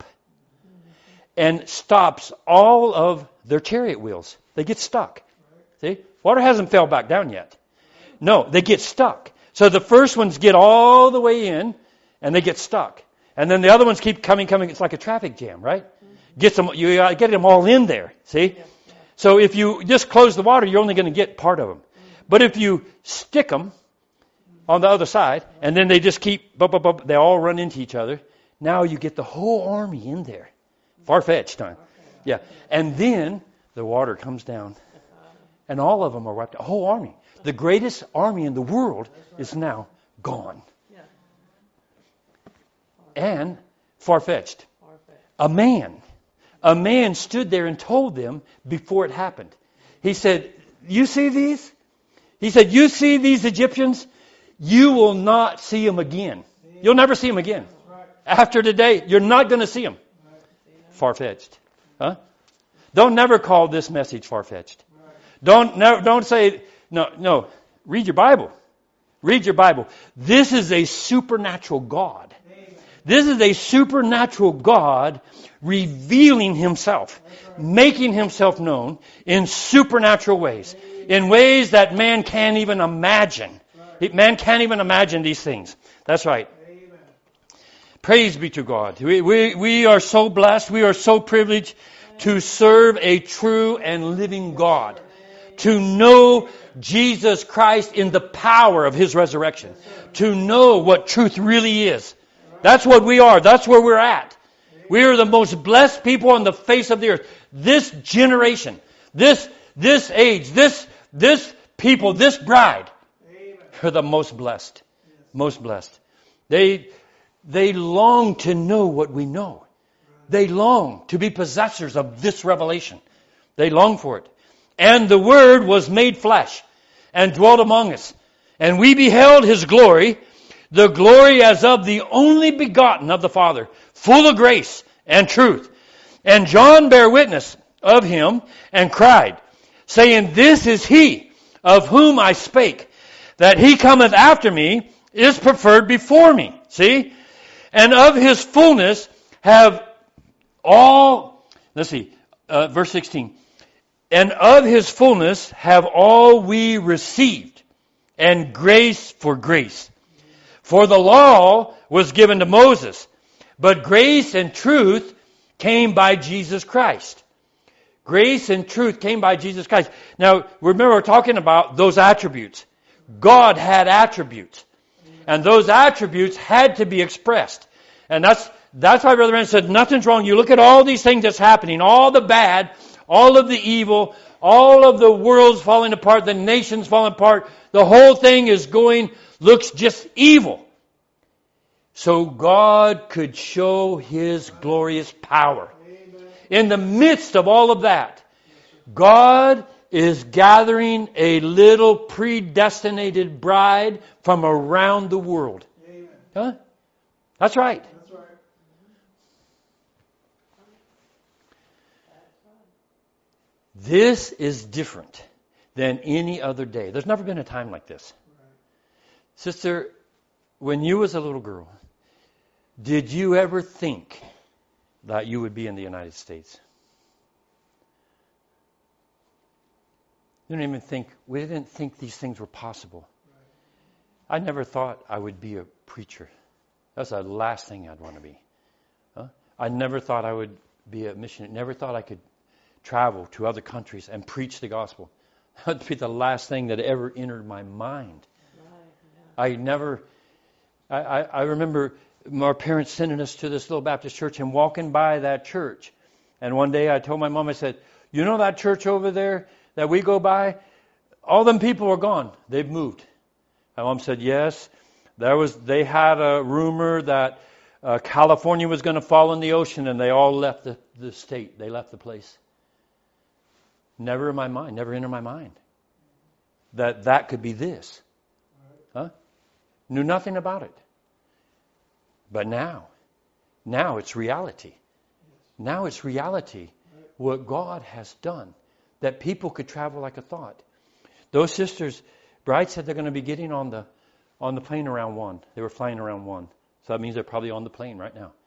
Speaker 3: and stops all of their chariot wheels. They get stuck. See? Water hasn't fell back down yet. No, they get stuck. So the first ones get all the way in and they get stuck. And then the other ones keep coming, coming. It's like a traffic jam, right? Gets them, you gotta get them all in there. See? So if you just close the water, you're only going to get part of them. But if you stick them on the other side, and then they just keep, bup, bup, bup, they all run into each other, now you get the whole army in there. Far-fetched, huh? Yeah. And then the water comes down, and all of them are wiped out. A whole army. The greatest army in the world is now gone. And far-fetched. A man. A man stood there and told them before it happened. He said, you see these? He said, you see these Egyptians? You will not see them again. You'll never see them again. After today, you're not going to see them. Far-fetched. Huh? Don't never call this message far-fetched. Don't, no, don't say, no, no. Read your Bible. Read your Bible. This is a supernatural God. This is a supernatural God revealing himself, making himself known in supernatural ways, in ways that man can't even imagine. Man can't even imagine these things. That's right. Praise be to God. We, we, we are so blessed. We are so privileged to serve a true and living God. To know Jesus Christ in the power of His resurrection. To know what truth really is. That's what we are. That's where we're at. We are the most blessed people on the face of the earth. This generation, this, this age, this, this people, this bride are the most blessed. Most blessed. They, they long to know what we know. They long to be possessors of this revelation. They long for it. And the Word was made flesh and dwelt among us. And we beheld His glory, the glory as of the only begotten of the Father, full of grace and truth. And John bare witness of Him and cried, saying, This is He of whom I spake, that He cometh after me is preferred before me. See? And of His fullness have all, let's see, uh, verse sixteen. And of His fullness have all we received, and grace for grace. For the law was given to Moses, but grace and truth came by Jesus Christ. Grace and truth came by Jesus Christ. Now, remember we're talking about those attributes. God had attributes. And those attributes had to be expressed. And that's that's why Brother Branham said, nothing's wrong. You look at all these things that's happening, all the bad, all of the evil, all of the world's falling apart, the nations falling apart. The whole thing is going, looks just evil. So God could show His glorious power. In the midst of all of that, God is gathering a little predestinated bride from around the world. Huh? That's right. This is different than any other day. There's never been a time like this. Sister, when you was a little girl, did you ever think that you would be in the United States? You didn't even think, we didn't think these things were possible. I never thought I would be a preacher. That's the last thing I'd want to be. Huh? I never thought I would be a missionary. Never thought I could travel to other countries and preach the gospel. That would be the last thing that ever entered my mind. I never, I, I, I remember our parents sending us to this little Baptist church and walking by that church. And one day I told my mom, I said, you know that church over there that we go by? All them people are gone. They've moved. My mom said, yes. There was. They had a rumor that uh, California was going to fall in the ocean, and they all left the, the state. They left the place. Never in my mind, never entered my mind that that could be this. Huh? Knew nothing about it. But now, now it's reality. Now it's reality what God has done. That people could travel like a thought. Those sisters, Bride said they're going to be getting on the on the plane around one. They were flying around one. So that means they're probably on the plane right now.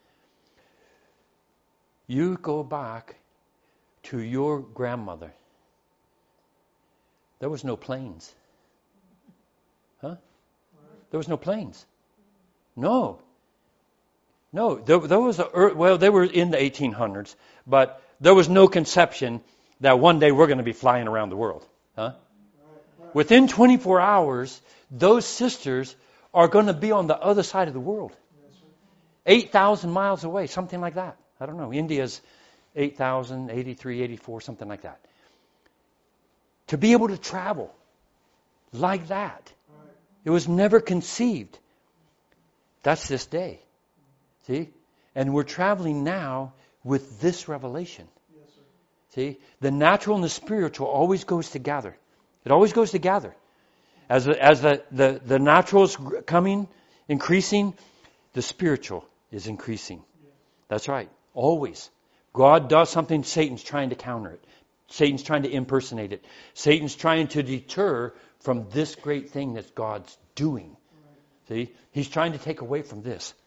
Speaker 3: You go back to your grandmother. There was no planes. Huh? There was no planes. No. No. There, there was a, well, they were in the eighteen hundreds, but there was no conception that one day we're going to be flying around the world. Huh? Within twenty-four hours, those sisters are going to be on the other side of the world. eight thousand miles away, something like that. I don't know. India's eight thousand, eighty-three, eighty-four, something like that. To be able to travel like that. It was never conceived. That's this day. See? And we're traveling now with this revelation. See? The natural and the spiritual always goes together. It always goes together. As the, as the, the, the natural is coming, increasing, the spiritual is increasing. That's right. Always. God does something, Satan's trying to counter it. Satan's trying to impersonate it. Satan's trying to deter from this great thing that God's doing. See? He's trying to take away from this.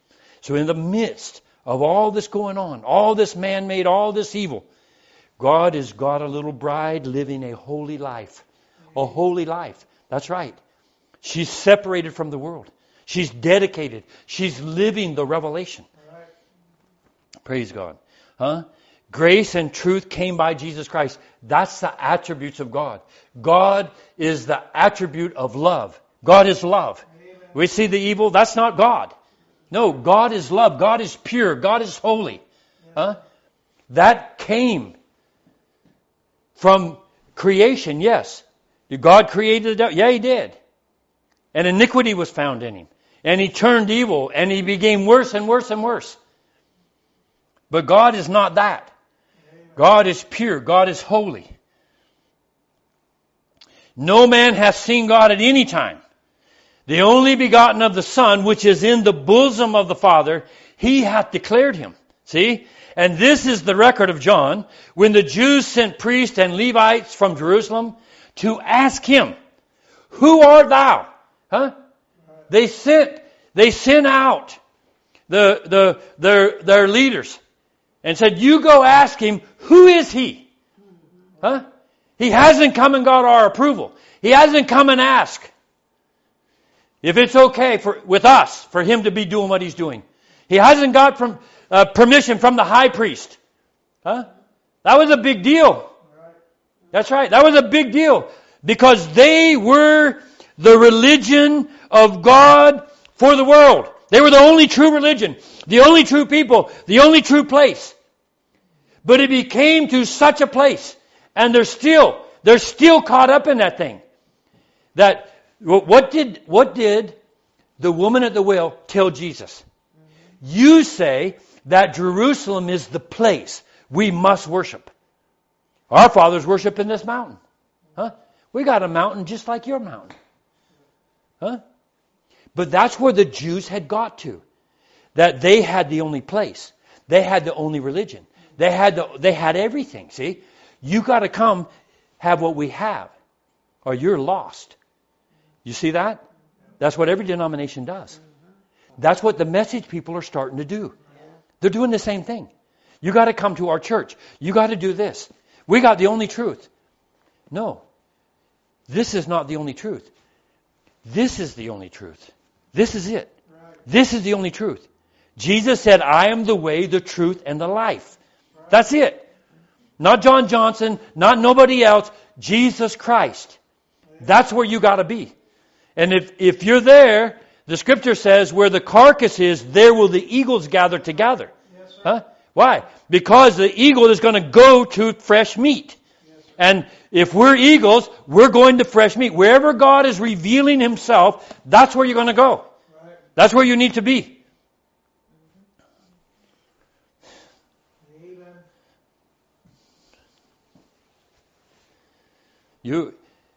Speaker 3: So in the midst of all this going on, all this man-made, all this evil, God has got a little bride living a holy life. A holy life. That's right. She's separated from the world. She's dedicated. She's living the revelation.
Speaker 2: Right.
Speaker 3: Praise God. Huh? Grace and truth came by Jesus Christ. That's the attributes of God. God is the attribute of love. God is love.
Speaker 2: Amen.
Speaker 3: We see the evil. That's not God. No, God is love. God is pure. God is holy. Huh? That came from creation, yes. Did God create the devil? Yeah, He did. And iniquity was found in him. And he turned evil, and he became worse and worse and worse. But God is not that. God is pure. God is holy. No man hath seen God at any time. The only begotten of the Son, which is in the bosom of the Father, He hath declared Him. See? And this is the record of John, when the Jews sent priests and Levites from Jerusalem to ask him, Who art thou? Huh? They sent, they sent out the, the, their, their leaders and said, you go ask him, who is he? Huh? He hasn't come and got our approval. He hasn't come and asked if it's okay for, with us for him to be doing what he's doing. He hasn't got from, uh, permission from the high priest. Huh? That was a big deal. That's right. That was a big deal because they were the religion of God for the world. They were the only true religion, the only true people, the only true place. But it became to such a place, and they're still, they're still caught up in that thing. That, what did, what did the woman at the well tell Jesus? You say that Jerusalem is the place we must worship. Our fathers worship in this mountain. Huh? We got a mountain just like your mountain. Huh? But that's where the Jews had got to. That they had the only place. They had the only religion. They had the, they had everything, see? You got to come have what we have, or you're lost. You see that? That's what every denomination does. That's what the message people are starting to do. They're doing the same thing. You got to come to our church. You got to do this. We got the only truth. No. This is not the only truth. This is the only truth. This is it.
Speaker 2: Right.
Speaker 3: This is the only truth. Jesus said, I am the way, the truth, and the life. Right. That's it. Not John Johnson, not nobody else. Jesus Christ. Right. That's where you got to be. And if, if you're there, the scripture says, where the carcass is, there will the eagles gather together.
Speaker 2: Yes, sir.
Speaker 3: Huh? Why? Because the eagle is going to go to fresh meat. And if we're eagles, we're going to fresh meat. Wherever God is revealing Himself, that's where you're going to go.
Speaker 2: Right.
Speaker 3: That's where you need to be.
Speaker 2: Amen.
Speaker 3: You,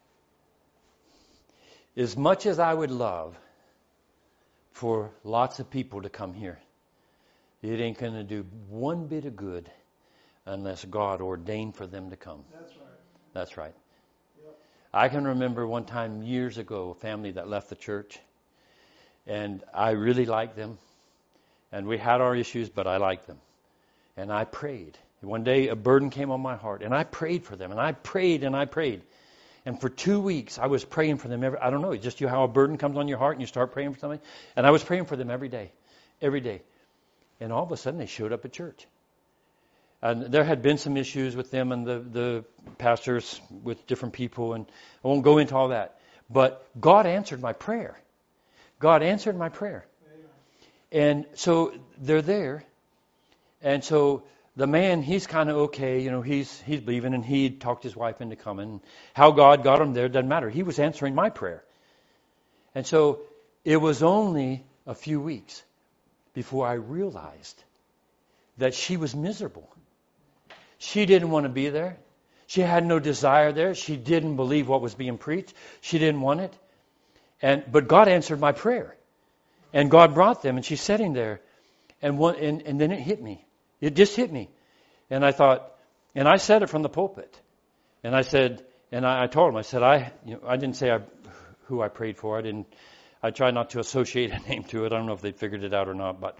Speaker 3: as much as I would love for lots of people to come here, it ain't going to do one bit of good unless God ordained for them to come.
Speaker 2: That's right.
Speaker 3: That's right.
Speaker 2: Yep.
Speaker 3: I can remember one time years ago, a family that left the church, and I really liked them, and we had our issues, but I liked them. And I prayed. One day a burden came on my heart, and I prayed for them, and I prayed and I prayed. And for two weeks, I was praying for them. Every, I don't know, it's just you how a burden comes on your heart and you start praying for something. And I was praying for them every day, every day. And all of a sudden, they showed up at church. And there had been some issues with them and the, the pastors with different people, and I won't go into all that. But God answered my prayer. God answered my prayer. And so they're there. And so the man, he's kind of okay, you know, he's he's believing, and he talked his wife into coming. How God got him there doesn't matter. He was answering my prayer. And so it was only a few weeks before I realized that she was miserable. She didn't want to be there. She had no desire there. She didn't believe what was being preached. She didn't want it. And but God answered my prayer. And God brought them, and she's sitting there. And one and, and then it hit me. It just hit me. And I thought, and I said it from the pulpit. And I said, and I, I told him, I said, I you know, I didn't say I, who I prayed for. I didn't I tried not to associate a name to it. I don't know if they figured it out or not, but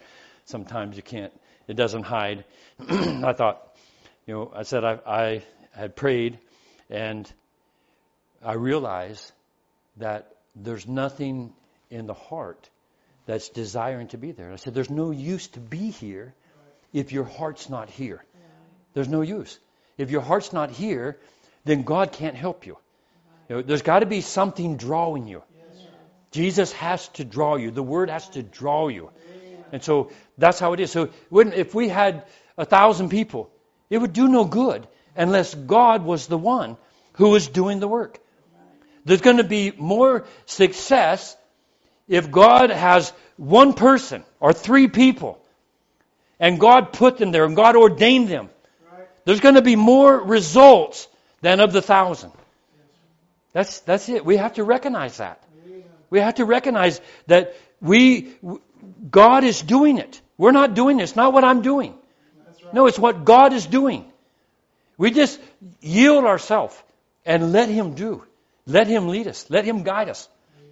Speaker 3: sometimes you can't, it doesn't hide. I thought, you know, I said I, I had prayed, and I realized that there's nothing in the heart that's desiring to be there. I said, there's no use to be here if your heart's not here. There's no use. If your heart's not here, then God can't help you. You know, there's got to be something drawing you. Jesus has to draw you. The Word has to draw you. And so that's how it is. So when, if we had a thousand people, it would do no good unless God was the one who was doing the work. There's going to be more success if God has one person or three people and God put them there and God ordained them. There's going to be more results than of the thousand. That's that's it. We have to recognize that. We have to recognize that we, God is doing it. We're not doing this. Not what I'm doing. No, it's what God is doing. We just yield ourselves and let Him do. Let Him lead us. Let Him guide us.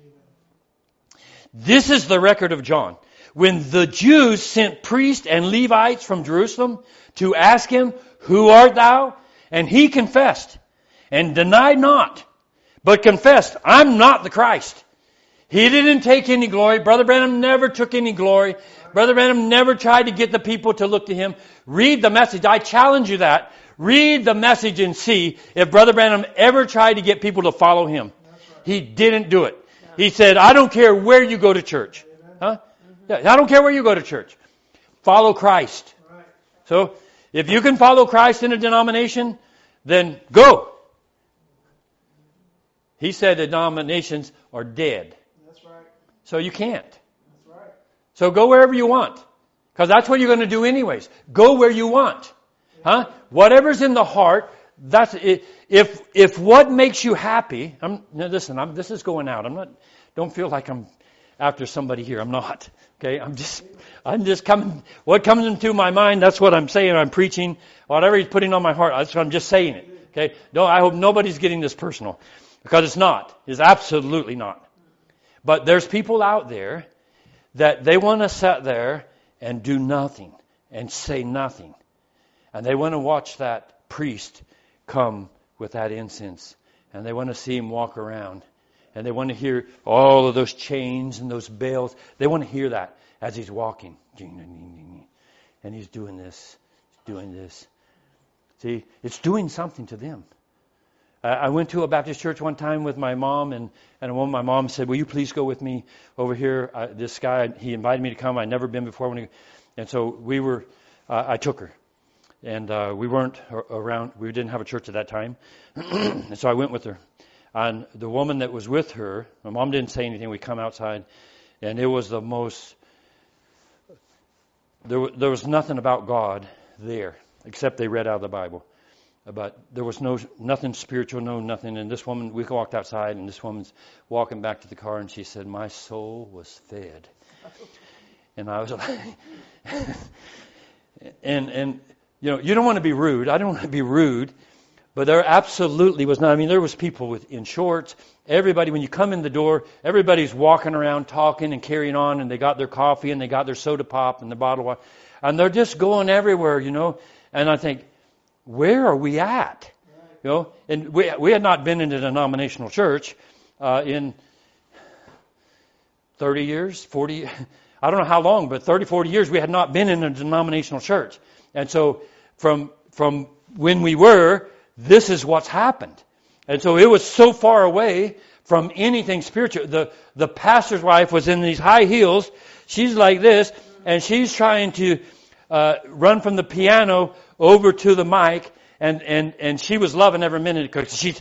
Speaker 3: This is the record of John. When the Jews sent priests and Levites from Jerusalem to ask him, "Who art thou?" And he confessed and denied not, but confessed, "I'm not the Christ." He didn't take any glory. Brother Branham never took any glory. Brother Branham never tried to get the people to look to him. Read the message. I challenge you that. Read the message and see if Brother Branham ever tried to get people to follow him. He didn't do it. He said, "I don't care where you go to church." Huh? Yeah, I don't care where you go to church. Follow Christ. So, if you can follow Christ in a denomination, then go. He said the denominations are dead.
Speaker 2: That's right.
Speaker 3: So you can't.
Speaker 2: That's right.
Speaker 3: So go wherever you want. Because that's what you're going to do anyways. Go where you want. Huh? Whatever's in the heart, that's it. If if what makes you happy, I'm now listen, I'm this is going out. I'm not don't feel like I'm after somebody here. I'm not. Okay? I'm just I'm just coming what comes into my mind, that's what I'm saying. I'm preaching. Whatever He's putting on my heart, that's what I'm just saying it. Okay? No, I hope nobody's getting this personal. Because it's not. It's absolutely not. But there's people out there that they want to sit there and do nothing and say nothing. And they want to watch that priest come with that incense. And they want to see him walk around. And they want to hear all of those chains and those bells. They want to hear that as he's walking. And he's doing this, doing this. See, it's doing something to them. I went to a Baptist church one time with my mom, and, and one, my mom said, "Will you please go with me over here?" Uh, this guy, he invited me to come. I'd never been before. When he, and so we were, uh, I took her. And uh, we weren't around, we didn't have a church at that time. And so I went with her. And the woman that was with her, my mom didn't say anything. We come outside, and it was the most, there, there was nothing about God there, except they read out of the Bible. But there was no nothing spiritual, no nothing. And this woman, we walked outside, and this woman's walking back to the car, and she said, "My soul was fed." And I was like, and and you know, you don't want to be rude. I don't want to be rude, but there absolutely was not. I mean, there was people with in shorts. Everybody, when you come in the door, everybody's walking around talking and carrying on, and they got their coffee and they got their soda pop and the bottle of water, and they're just going everywhere, you know. And I think, where are we at? You know, and we we had not been in a denominational church uh, in thirty years, forty, I don't know how long, but thirty, forty years we had not been in a denominational church. And so from from when we were, this is what's happened. And so it was so far away from anything spiritual. The the pastor's wife was in these high heels. She's like this, and she's trying to uh, run from the piano over to the mic, and, and, and she was loving every minute because she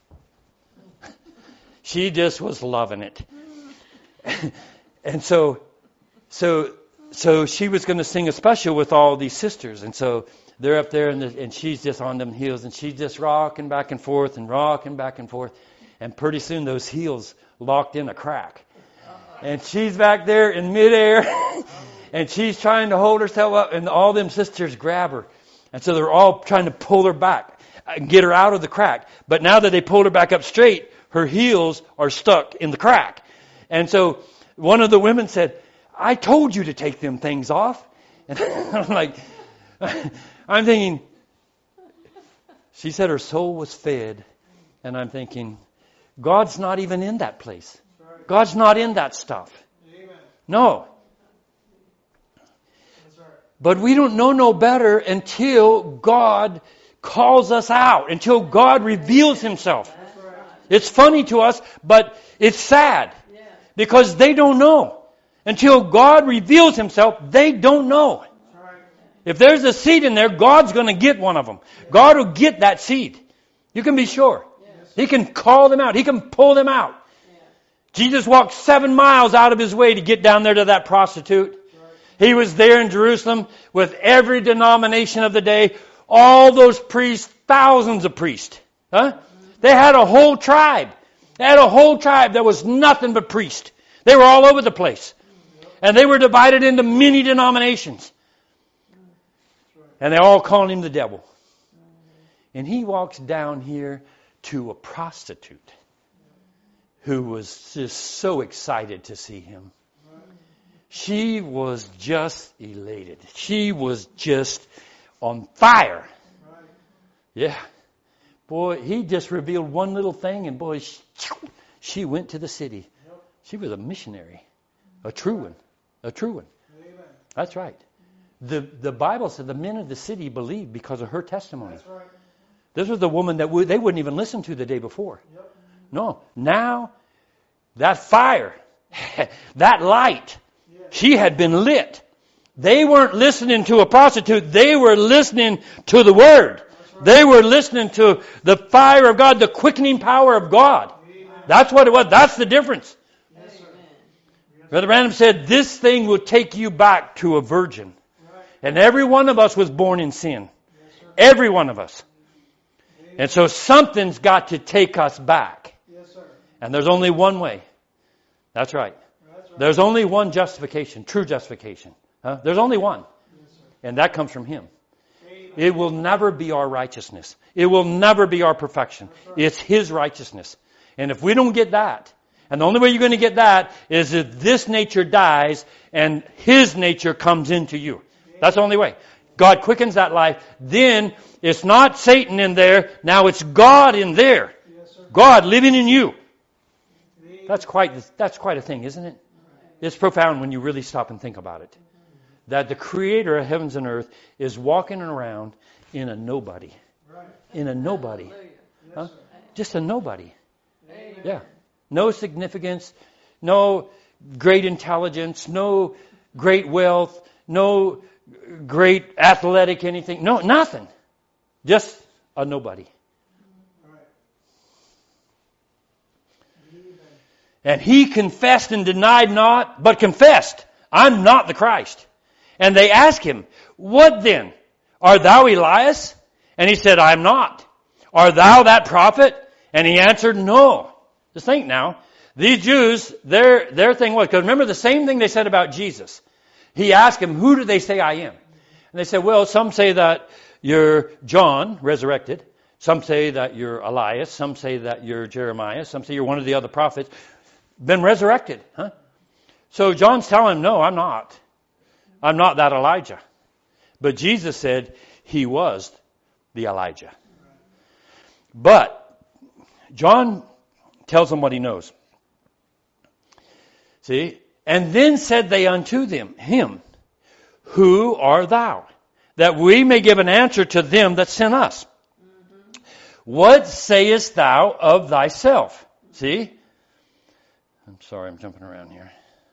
Speaker 3: she just was loving it. And so so so she was going to sing a special with all these sisters, and so they're up there, and, the, and she's just on them heels, and she's just rocking back and forth and rocking back and forth, and pretty soon those heels locked in a crack, and she's back there in midair, and she's trying to hold herself up, and all them sisters grab her. And so they're all trying to pull her back and get her out of the crack. But now that they pulled her back up straight, her heels are stuck in the crack. And so one of the women said, "I told you to take them things off." And I'm like, I'm thinking, she said her soul was fed. And I'm thinking, God's not even in that place. God's not in that stuff. No. But we don't know no better until God calls us out, until God reveals Himself. It's funny to us, but it's sad. Because they don't know. Until God reveals Himself, they don't know. If there's a seed in there, God's going to get one of them. God will get that seed. You can be sure. He can call them out. He can pull them out. Jesus walked seven miles out of His way to get down there to that prostitute. He was there in Jerusalem with every denomination of the day. All those priests, thousands of priests. Huh? They had a whole tribe. They had a whole tribe that was nothing but priests. They were all over the place. And they were divided into many denominations. And they all called Him the devil. And He walks down here to a prostitute who was just so excited to see Him. She was just elated. She was just on fire. Yeah. Boy, He just revealed one little thing, and boy, she, she went to the city. She was a missionary. A true one. A true one. That's right. The the Bible said the men of the city believed because of her testimony.
Speaker 2: That's right.
Speaker 3: This was the woman that w- they wouldn't even listen to the day before.
Speaker 2: Yep.
Speaker 3: No. Now, that fire, that light,
Speaker 2: Yes.
Speaker 3: she had been lit. They weren't listening to a prostitute. They were listening to the Word.
Speaker 2: Right.
Speaker 3: They were listening to the fire of God, the quickening power of God.
Speaker 2: Amen.
Speaker 3: That's what it was. That's the difference.
Speaker 2: Yes, sir.
Speaker 3: Brother Branham said, this thing will take you back to a virgin.
Speaker 2: Right.
Speaker 3: And every one of us was born in sin.
Speaker 2: Yes, sir.
Speaker 3: Every one of us.
Speaker 2: Amen.
Speaker 3: And so something's got to take us back.
Speaker 2: Yes, sir.
Speaker 3: And there's only one way. That's right.
Speaker 2: That's right.
Speaker 3: There's only one justification, true justification. Huh? There's only one.
Speaker 2: Yes, sir.
Speaker 3: And that comes from Him.
Speaker 2: Amen.
Speaker 3: It will never be our righteousness. It will never be our perfection.
Speaker 2: right.
Speaker 3: It's His righteousness. And if we don't get that, and the only way you're going to get that is if this nature dies and His nature comes into you. That's the only way. God quickens that life. Then it's not Satan in there. Now it's God in there.
Speaker 2: Yes, sir.
Speaker 3: God living in you.
Speaker 2: Amen.
Speaker 3: That's quite, that's quite a thing, isn't it? It's profound when you really stop and think about it. That the Creator of heavens and earth is walking around in a nobody.
Speaker 2: Right.
Speaker 3: In a nobody.
Speaker 2: Yes,
Speaker 3: Huh?
Speaker 2: sir.
Speaker 3: Just a nobody.
Speaker 2: Amen.
Speaker 3: Yeah. No significance, no great intelligence, no great wealth, no great athletic anything. No, nothing. Just a nobody.
Speaker 2: Right. Amen.
Speaker 3: And He confessed and denied not, but confessed, I'm not the Christ. And they asked Him, what then? Art thou Elias? And He said, I'm not. Art thou that prophet? And He answered, no. Just think now. These Jews, their, their thing was, because remember the same thing they said about Jesus. He asked Him, who do they say I am? And they said, well, some say that you're John, resurrected. Some say that you're Elias. Some say that you're Jeremiah. Some say you're one of the other prophets. Been resurrected, huh? So John's telling him, no, I'm not. I'm not that Elijah. But Jesus said He was the Elijah. But John tells them what he knows. See? And then said they unto them, him, who art thou? That we may give an answer to them that sent us. Mm-hmm. What sayest thou of thyself? See? I'm sorry, I'm jumping around here.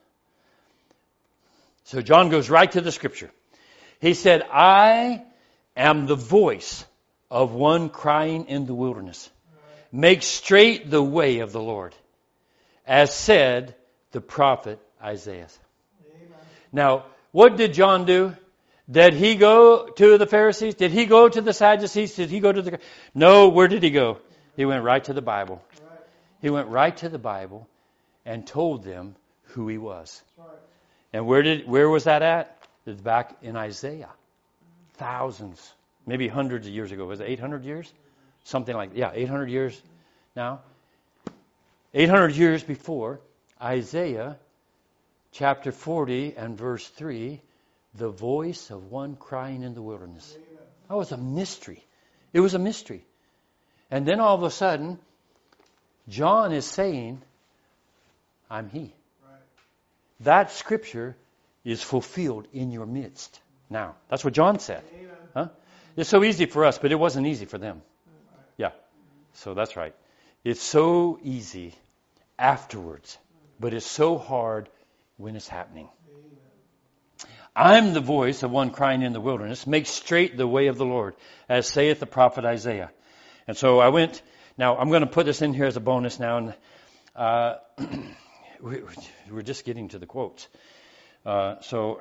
Speaker 3: So John goes right to the scripture. He said, I am the voice of one crying in the wilderness. Make straight the way of the Lord, as said the prophet Isaiah.
Speaker 2: Amen.
Speaker 3: Now, what did John do? Did he go to the Pharisees? Did he go to the Sadducees? Did he go to the... No, where did he go? He went right to the Bible.
Speaker 2: Right.
Speaker 3: He went right to the Bible and told them who He was.
Speaker 2: That's right.
Speaker 3: And where did where was that at? It's back in Isaiah. Thousands, maybe hundreds of years ago. Was it eight hundred years? Something like, yeah, eight hundred years now. eight hundred years before, Isaiah chapter forty and verse three, the voice of one crying in the wilderness. That was a mystery. It was a mystery. And then all of a sudden, John is saying, I'm He.
Speaker 2: Right.
Speaker 3: That scripture is fulfilled in your midst. Now, that's what John said.
Speaker 2: Amen.
Speaker 3: Huh? It's so easy for us, but it wasn't easy for them. Yeah. So that's right. It's so easy afterwards, but it's so hard when it's happening. I'm the voice of one crying in the wilderness, make straight the way of the Lord, as saith the prophet Isaiah. And so I went, now I'm going to put this in here as a bonus now, and uh, we're just getting to the quotes. Uh, so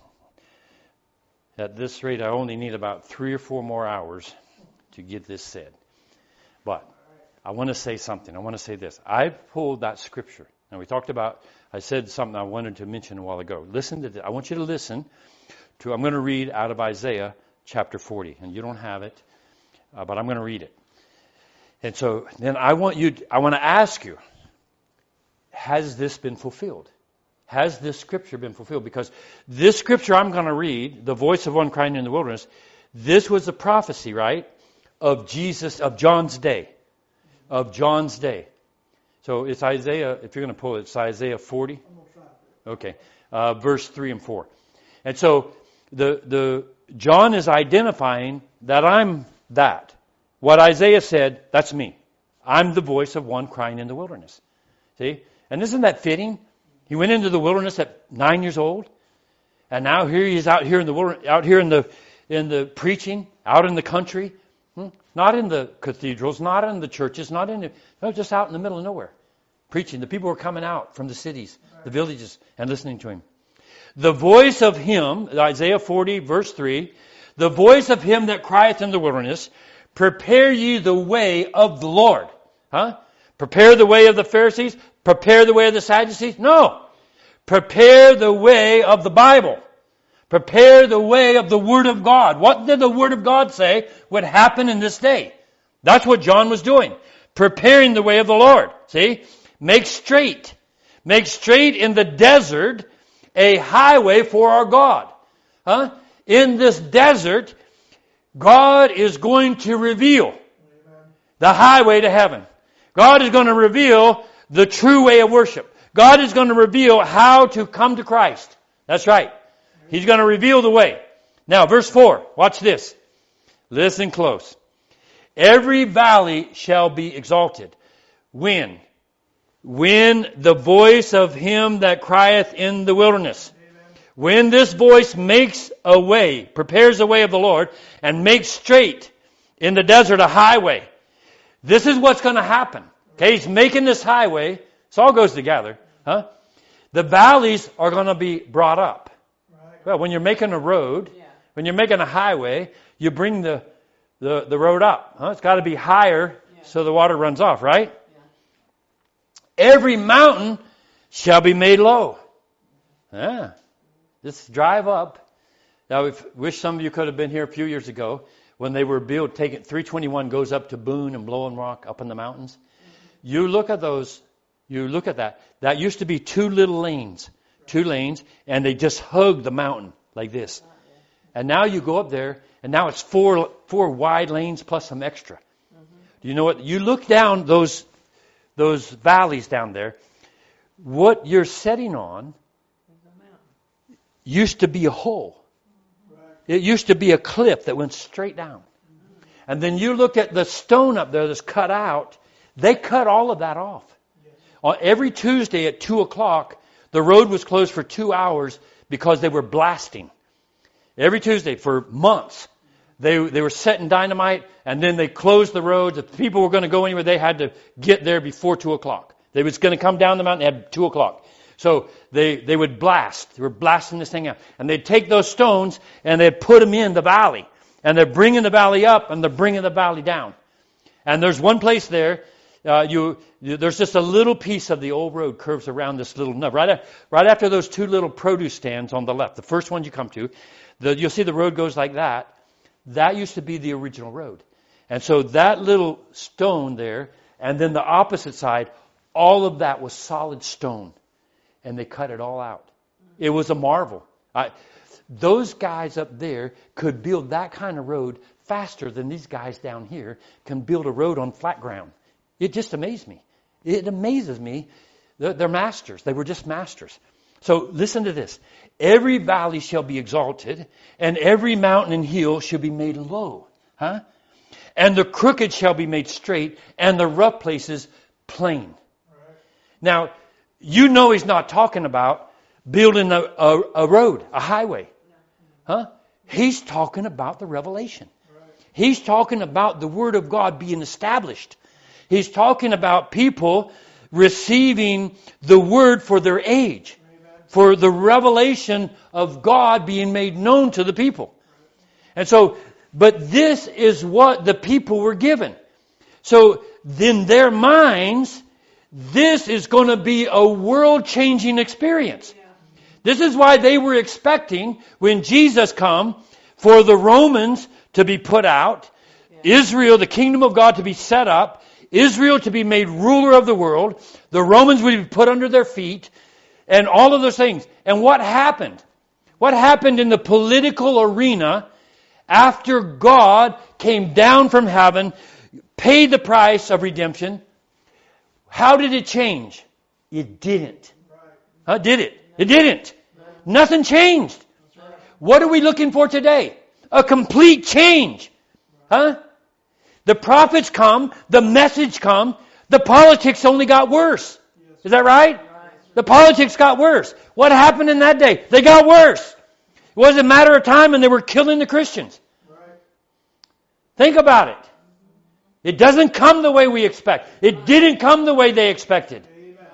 Speaker 3: at this rate, I only need about three or four more hours to get this said. But I want to say something. I want to say this. I pulled that scripture. And we talked about, I said something I wanted to mention a while ago. Listen to this. I want you to listen to, I'm going to read out of Isaiah chapter forty. And you don't have it, uh, but I'm going to read it. And so then I want you, I want to ask you, has this been fulfilled? Has this scripture been fulfilled? Because this scripture I'm going to read, the voice of one crying in the wilderness, this was a prophecy, right, of Jesus, of John's day. Of John's day. So it's Isaiah, if you're going to pull it, it's Isaiah forty. Okay. Uh, verse three and four. And so the the John is identifying that I'm that. What Isaiah said, that's me. I'm the voice of one crying in the wilderness. See? And isn't that fitting? He went into the wilderness at nine years old. And now here he is out here in the wilderness, out here in the in the preaching, out in the country. Hmm? Not in the cathedrals, not in the churches, not in the, no, just out in the middle of nowhere. Preaching. The people were coming out from the cities, the villages, and listening to him. The voice of him, Isaiah forty, verse three, the voice of him that crieth in the wilderness, prepare ye the way of the Lord. Huh? Prepare the way of the Pharisees? Prepare the way of the Sadducees? No. Prepare the way of the Bible. Prepare the way of the Word of God. What did the Word of God say would happen in this day? That's what John was doing. Preparing the way of the Lord. See? Make straight. Make straight in the desert a highway for our God. Huh? In this desert, God is going to reveal the highway to heaven. God is going to reveal the true way of worship. God is going to reveal how to come to Christ. That's right. He's going to reveal the way. Now, verse four. Watch this. Listen close. Every valley shall be exalted. When? When the voice of him that crieth in the wilderness. Amen. When this voice makes a way, prepares the way of the Lord, and makes straight in the desert a highway. This is what's going to happen. Okay, he's making this highway. This all goes together. Huh? The valleys are going to be brought up. Well, when you're making a road, yeah. when you're making a highway, you bring the the, the road up. Huh? It's got to be higher yeah. so the water runs off, right? Yeah. Every mountain shall be made low. Yeah. Just drive up. Now, I wish some of you could have been here a few years ago when they were built, taking three twenty-one goes up to Boone and Blowing Rock up in the mountains. Mm-hmm. You look at those, you look at that. That used to be two little lanes. Two lanes, and they just hug the mountain like this. And now you go up there, and now it's four four wide lanes plus some extra. Mm-hmm. Do you know what? You look down those those valleys down there. What you're setting on used to be a hole. It used to be a cliff that went straight down. Mm-hmm. And then you look at the stone up there that's cut out. They cut all of that off. Yes. On every Tuesday at two o'clock, the road was closed for two hours because they were blasting. Every Tuesday for months. They they were setting dynamite, and then they closed the roads. If people were going to go anywhere, they had to get there before two o'clock. They was going to come down the mountain at two o'clock. So they, they would blast. They were blasting this thing out. And they'd take those stones, and they'd put them in the valley. And they're bringing the valley up, and they're bringing the valley down. And there's one place there. Uh, you, you, there's just a little piece of the old road curves around this little nub. Right, right after those two little produce stands on the left, the first one you come to, the, you'll see the road goes like that. That used to be the original road. And so that little stone there, and then the opposite side, all of that was solid stone. And they cut it all out. It was a marvel. I, those guys up there could build that kind of road faster than these guys down here can build a road on flat ground. It just amazed me. It amazes me. They're, they're masters. They were just masters. So listen to this. Every valley shall be exalted, and every mountain and hill shall be made low. Huh? And the crooked shall be made straight, and the rough places plain.
Speaker 2: Right.
Speaker 3: Now, you know he's not talking about building a, a, a road, a highway. Huh? He's talking about the revelation.
Speaker 2: Right.
Speaker 3: He's talking about the Word of God being established. He's talking about people receiving the Word for their age,
Speaker 2: Amen.
Speaker 3: for the revelation of God being made known to the people. And so, but this is what the people were given. So, in their minds, this is going to be a world-changing experience. This is why they were expecting, when Jesus come, for the Romans to be put out, Israel, the kingdom of God, to be set up, Israel to be made ruler of the world, the Romans would be put under their feet, and all of those things. And what happened? What happened in the political arena after God came down from heaven, paid the price of redemption? How did it change? It didn't. Huh? Did it? It didn't. Nothing changed. What are we looking for today? A complete change. Huh? The prophets come, the message come, the politics only got worse. Is that right? The politics got worse. What happened in that day? They got worse. It was a matter of time and they were killing the Christians. Think about it. It doesn't come the way we expect. It didn't come the way they expected.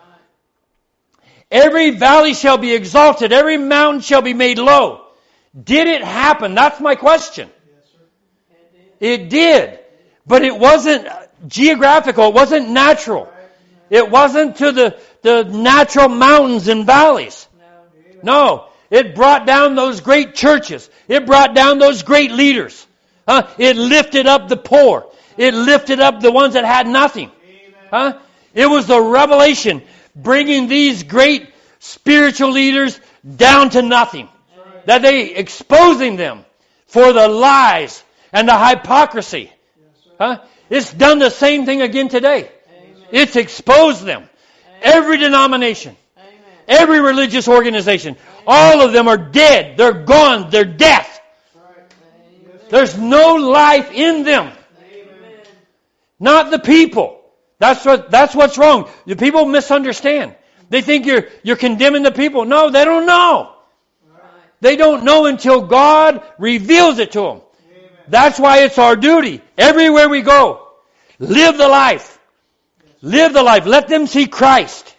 Speaker 3: Every valley shall be exalted. Every mountain shall be made low. Did it happen? That's my question. It did. But it wasn't geographical. It wasn't natural. It wasn't to the, the natural mountains and valleys. No. It brought down those great churches. It brought down those great leaders. Huh? It lifted up the poor. It lifted up the ones that had nothing. Huh? It was the revelation bringing these great spiritual leaders down to nothing. That they exposing them for the lies and the hypocrisy. Huh? It's done the same thing again today. It's exposed them. Every denomination, every religious organization, all of them are dead. They're gone. They're death. There's no life in them. Not the people. That's what, that's what's wrong. The people misunderstand. They think you're, you're condemning the people. No, they don't know. They don't know until God reveals it to them. That's why it's our duty. Everywhere we go, live the life. Live the life. Let them see Christ.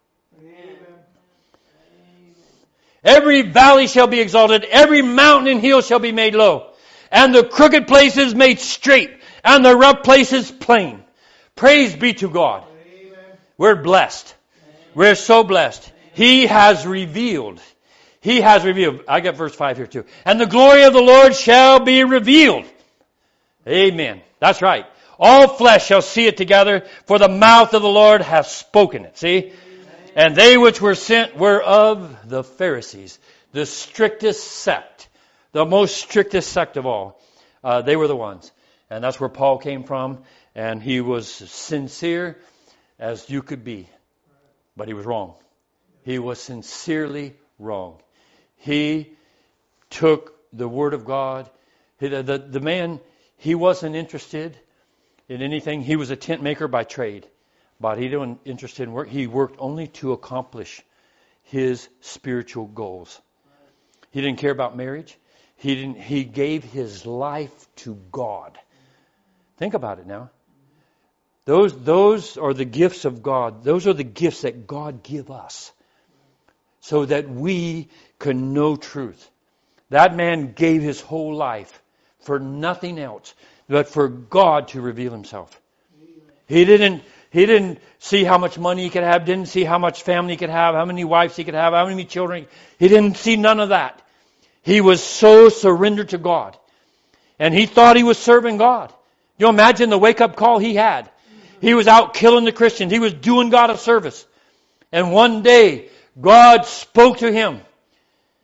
Speaker 3: Every valley shall be exalted. Every mountain and hill shall be made low. And the crooked places made straight. And the rough places plain. Praise be to God. We're blessed. We're so blessed. He has revealed. He has revealed. I got verse five here too. And the glory of the Lord shall be revealed. Amen. That's right. All flesh shall see it together, for the mouth of the Lord hath spoken it. See? And they which were sent were of the Pharisees, the strictest sect, the most strictest sect of all. Uh, they were the ones. And that's where Paul came from. And he was sincere as you could be. But he was wrong. He was sincerely wrong. He took the Word of God. He, the, the, the man, he wasn't interested in anything. He was a tent maker by trade. But he wasn't interested in work. He worked only to accomplish his spiritual goals. He didn't care about marriage. He didn't. He gave his life to God. Think about it now. Those, those are the gifts of God. Those are the gifts that God give us so that we can know truth. That man gave his whole life for nothing else but for God to reveal himself. He didn't, he didn't see how much money he could have, didn't see how much family he could have, how many wives he could have, how many children. He didn't see none of that. He was so surrendered to God. And he thought he was serving God. You imagine the wake-up call he had. He was out killing the Christians. He was doing God a service. And one day, God spoke to him.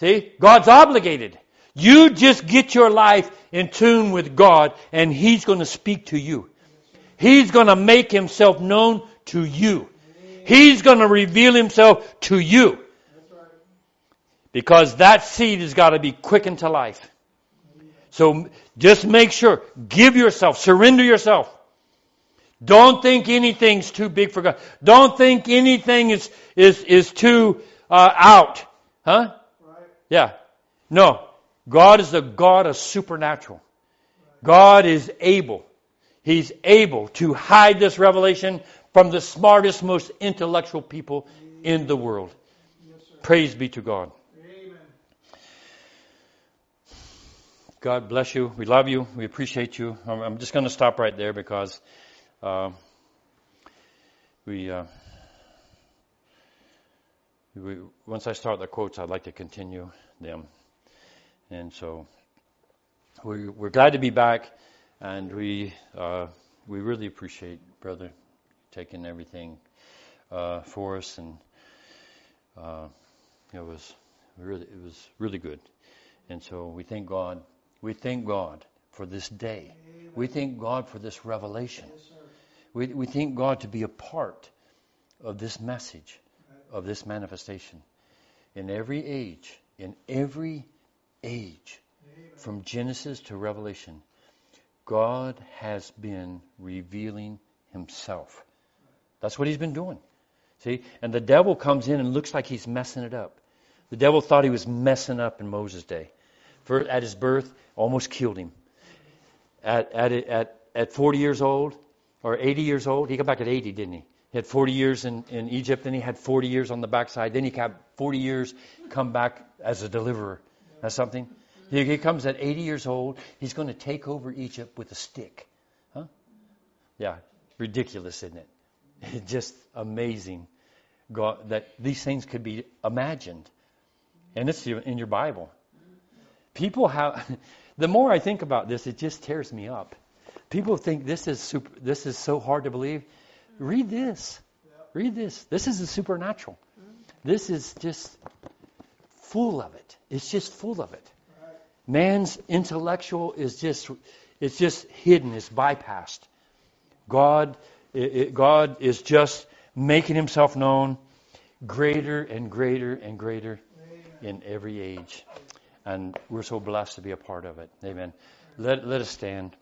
Speaker 3: See? God's obligated. You just get your life in tune with God, and He's going to speak to you. He's going to make Himself known to you. He's going to reveal Himself to you. Because that seed has got to be quickened to life. So just make sure. Give yourself. Surrender yourself. Don't think anything's too big for God. Don't think anything is is is too uh, out. Huh?
Speaker 2: Right.
Speaker 3: Yeah. No. God is the God of supernatural. God is able. He's able to hide this revelation from the smartest, most intellectual people in the world.
Speaker 2: Yes, sir.
Speaker 3: Praise be to God.
Speaker 2: Amen.
Speaker 3: God bless you. We love you. We appreciate you. I'm I'm just going to stop right there because uh, we, uh, we once I start the quotes, I'd like to continue them. And so we, we're glad to be back, and we uh, we really appreciate Brother taking everything uh, for us, and uh, it was really it was really good. And so we thank God. We thank God for this day.
Speaker 2: Amen.
Speaker 3: We thank God for this revelation.
Speaker 2: Yes, sir.
Speaker 3: We we thank God to be a part of this message, of this manifestation, in every age, in every age,
Speaker 2: Amen.
Speaker 3: from Genesis to Revelation. God has been revealing Himself. That's what He's been doing. See? And the devil comes in and looks like he's messing it up. The devil thought he was messing up in Moses' day. For, at his birth, almost killed him. At at at at forty years old, or eighty years old, he got back at eighty, didn't he? He had forty years in, in Egypt, then he had forty years on the backside, then he had forty years come back as a deliverer. That's something. He, he comes at eighty years old, he's going to take over Egypt with a stick. Huh? Yeah, ridiculous, isn't it? It's just amazing God, that these things could be imagined. And it's in your Bible. People have, the more I think about this, it just tears me up. People think this is super, this is so hard to believe. Read this. Read this. This is the supernatural. This is just full of it. It's just full of it. Man's intellectual is just, it's just hidden. It's bypassed. God, it, it, God is just making Himself known greater and greater and greater in every age. And we're so blessed to be a part of it. Amen. Let, let us stand.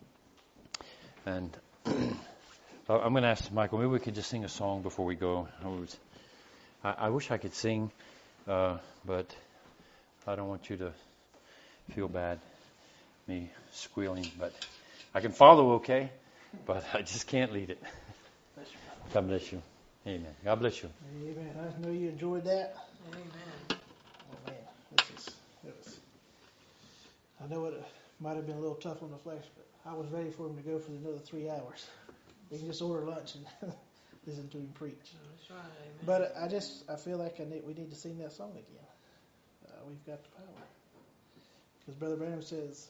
Speaker 3: And I'm going to ask Michael, maybe we could just sing a song before we go. I, was, I, I wish I could sing, uh, but I don't want you to feel bad, me squealing. But I can follow okay, but I just can't lead it. God bless you. Amen. God bless you.
Speaker 2: Amen. I know you enjoyed that.
Speaker 4: Amen.
Speaker 2: Oh, man. This is, it was, I know it might have been a little tough on the flesh, but I was ready for him to go for another three hours. We can just order lunch and listen to him preach.
Speaker 4: That's right. Amen.
Speaker 2: But I just, I feel like I need, we need to sing that song again. Uh, we've got the power. Because Brother Branham says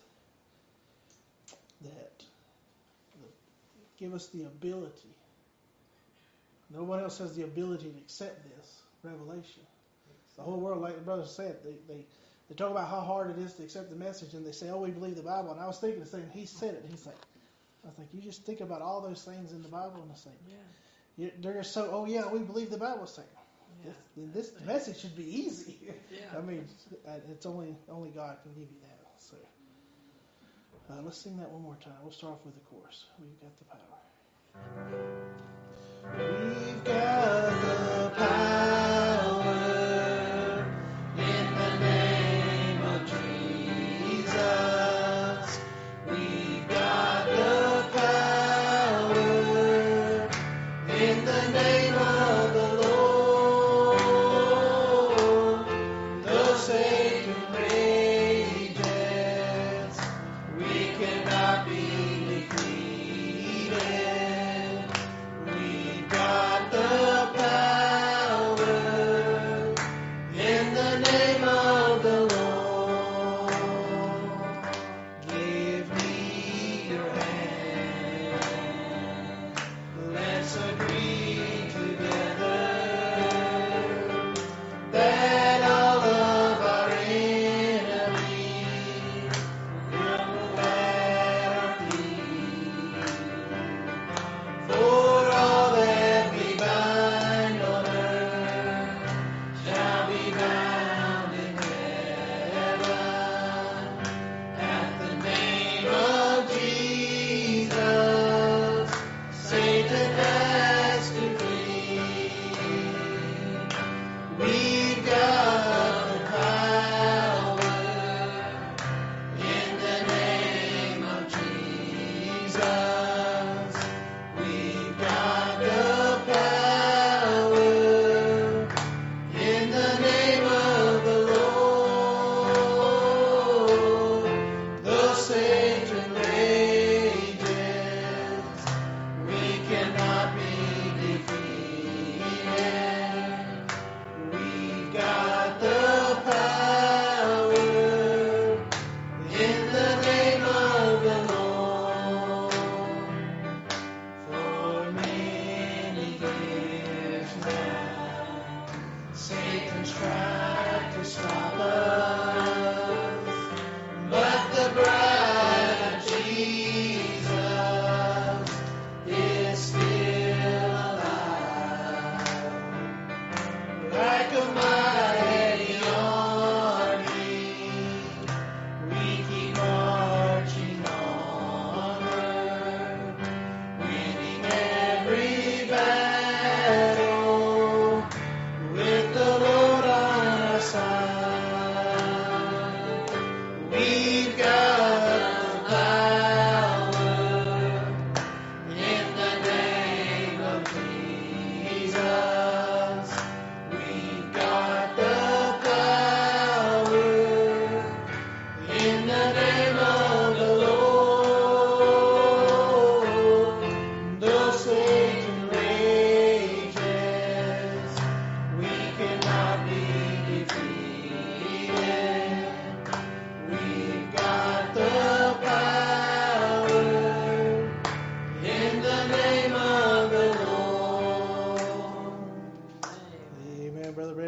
Speaker 2: that the, give us the ability. No one else has the ability to accept this revelation. The whole world, like the brother said, they, they, they talk about how hard it is to accept the message, and they say, oh, we believe the Bible. And I was thinking the same, he said it, and he's like, I think you just think about all those things in the Bible and the same.
Speaker 4: Yeah.
Speaker 2: You, they're just so, oh yeah, we believe the Bible saying.
Speaker 4: Yeah.
Speaker 2: This, this message should be easy.
Speaker 4: Yeah.
Speaker 2: I mean, it's only only God can give you that. So uh, let's sing that one more time. We'll start off with the chorus. We've got the power. We've got the power in the name of Jesus. We've got the power in the name of the Lord. Though Satan rages, we cannot be defeated. We've got the power in the name of the Lord. Give me your hand. Let's agree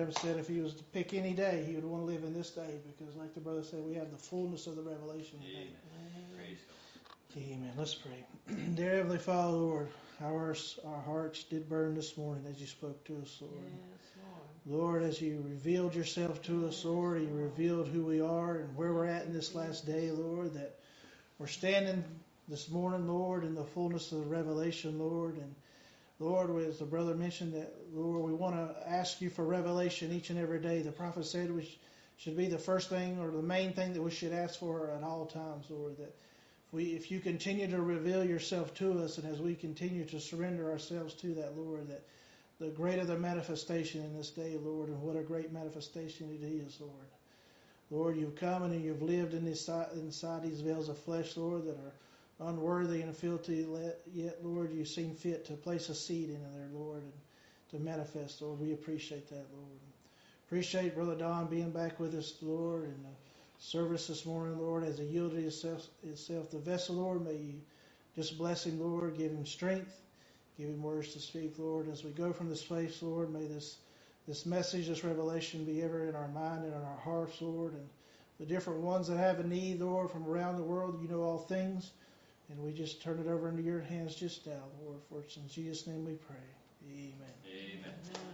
Speaker 2: Branham said if he was to pick any day, he would want to live in this day because, like the brother said, we have the fullness of the revelation today.
Speaker 1: Praise
Speaker 2: Amen. Let's pray. Dear Heavenly Father, Lord, our, our hearts did burn this morning as you spoke to us, Lord.
Speaker 4: Yes, Lord.
Speaker 2: Lord, as you revealed yourself to us, Lord, you revealed who we are and where we're at in this last day, Lord, that we're standing this morning, Lord, in the fullness of the revelation, Lord. And Lord, as the brother mentioned, that, Lord, we want to ask you for revelation each and every day. The prophet said we should be the first thing or the main thing that we should ask for at all times, Lord, that if, we, if you continue to reveal yourself to us and as we continue to surrender ourselves to that, Lord, that the greater the manifestation in this day, Lord, and what a great manifestation it is, Lord. Lord, you've come and you've lived in this, inside these veils of flesh, Lord, that are unworthy and filthy, yet, Lord, you seem fit to place a seed in there, Lord, and to manifest, Lord. We appreciate that, Lord. Appreciate Brother Don being back with us, Lord, in the service this morning, Lord, as he yielded himself, himself the vessel, Lord. May you just bless him, Lord, give him strength, give him words to speak, Lord. As we go from this place, Lord, may this this message, this revelation be ever in our mind and in our hearts, Lord, and the different ones that have a need, Lord, from around the world. You know all things. And we just turn it over into your hands just now, Lord, for it's in Jesus' name we pray. Amen.
Speaker 1: Amen.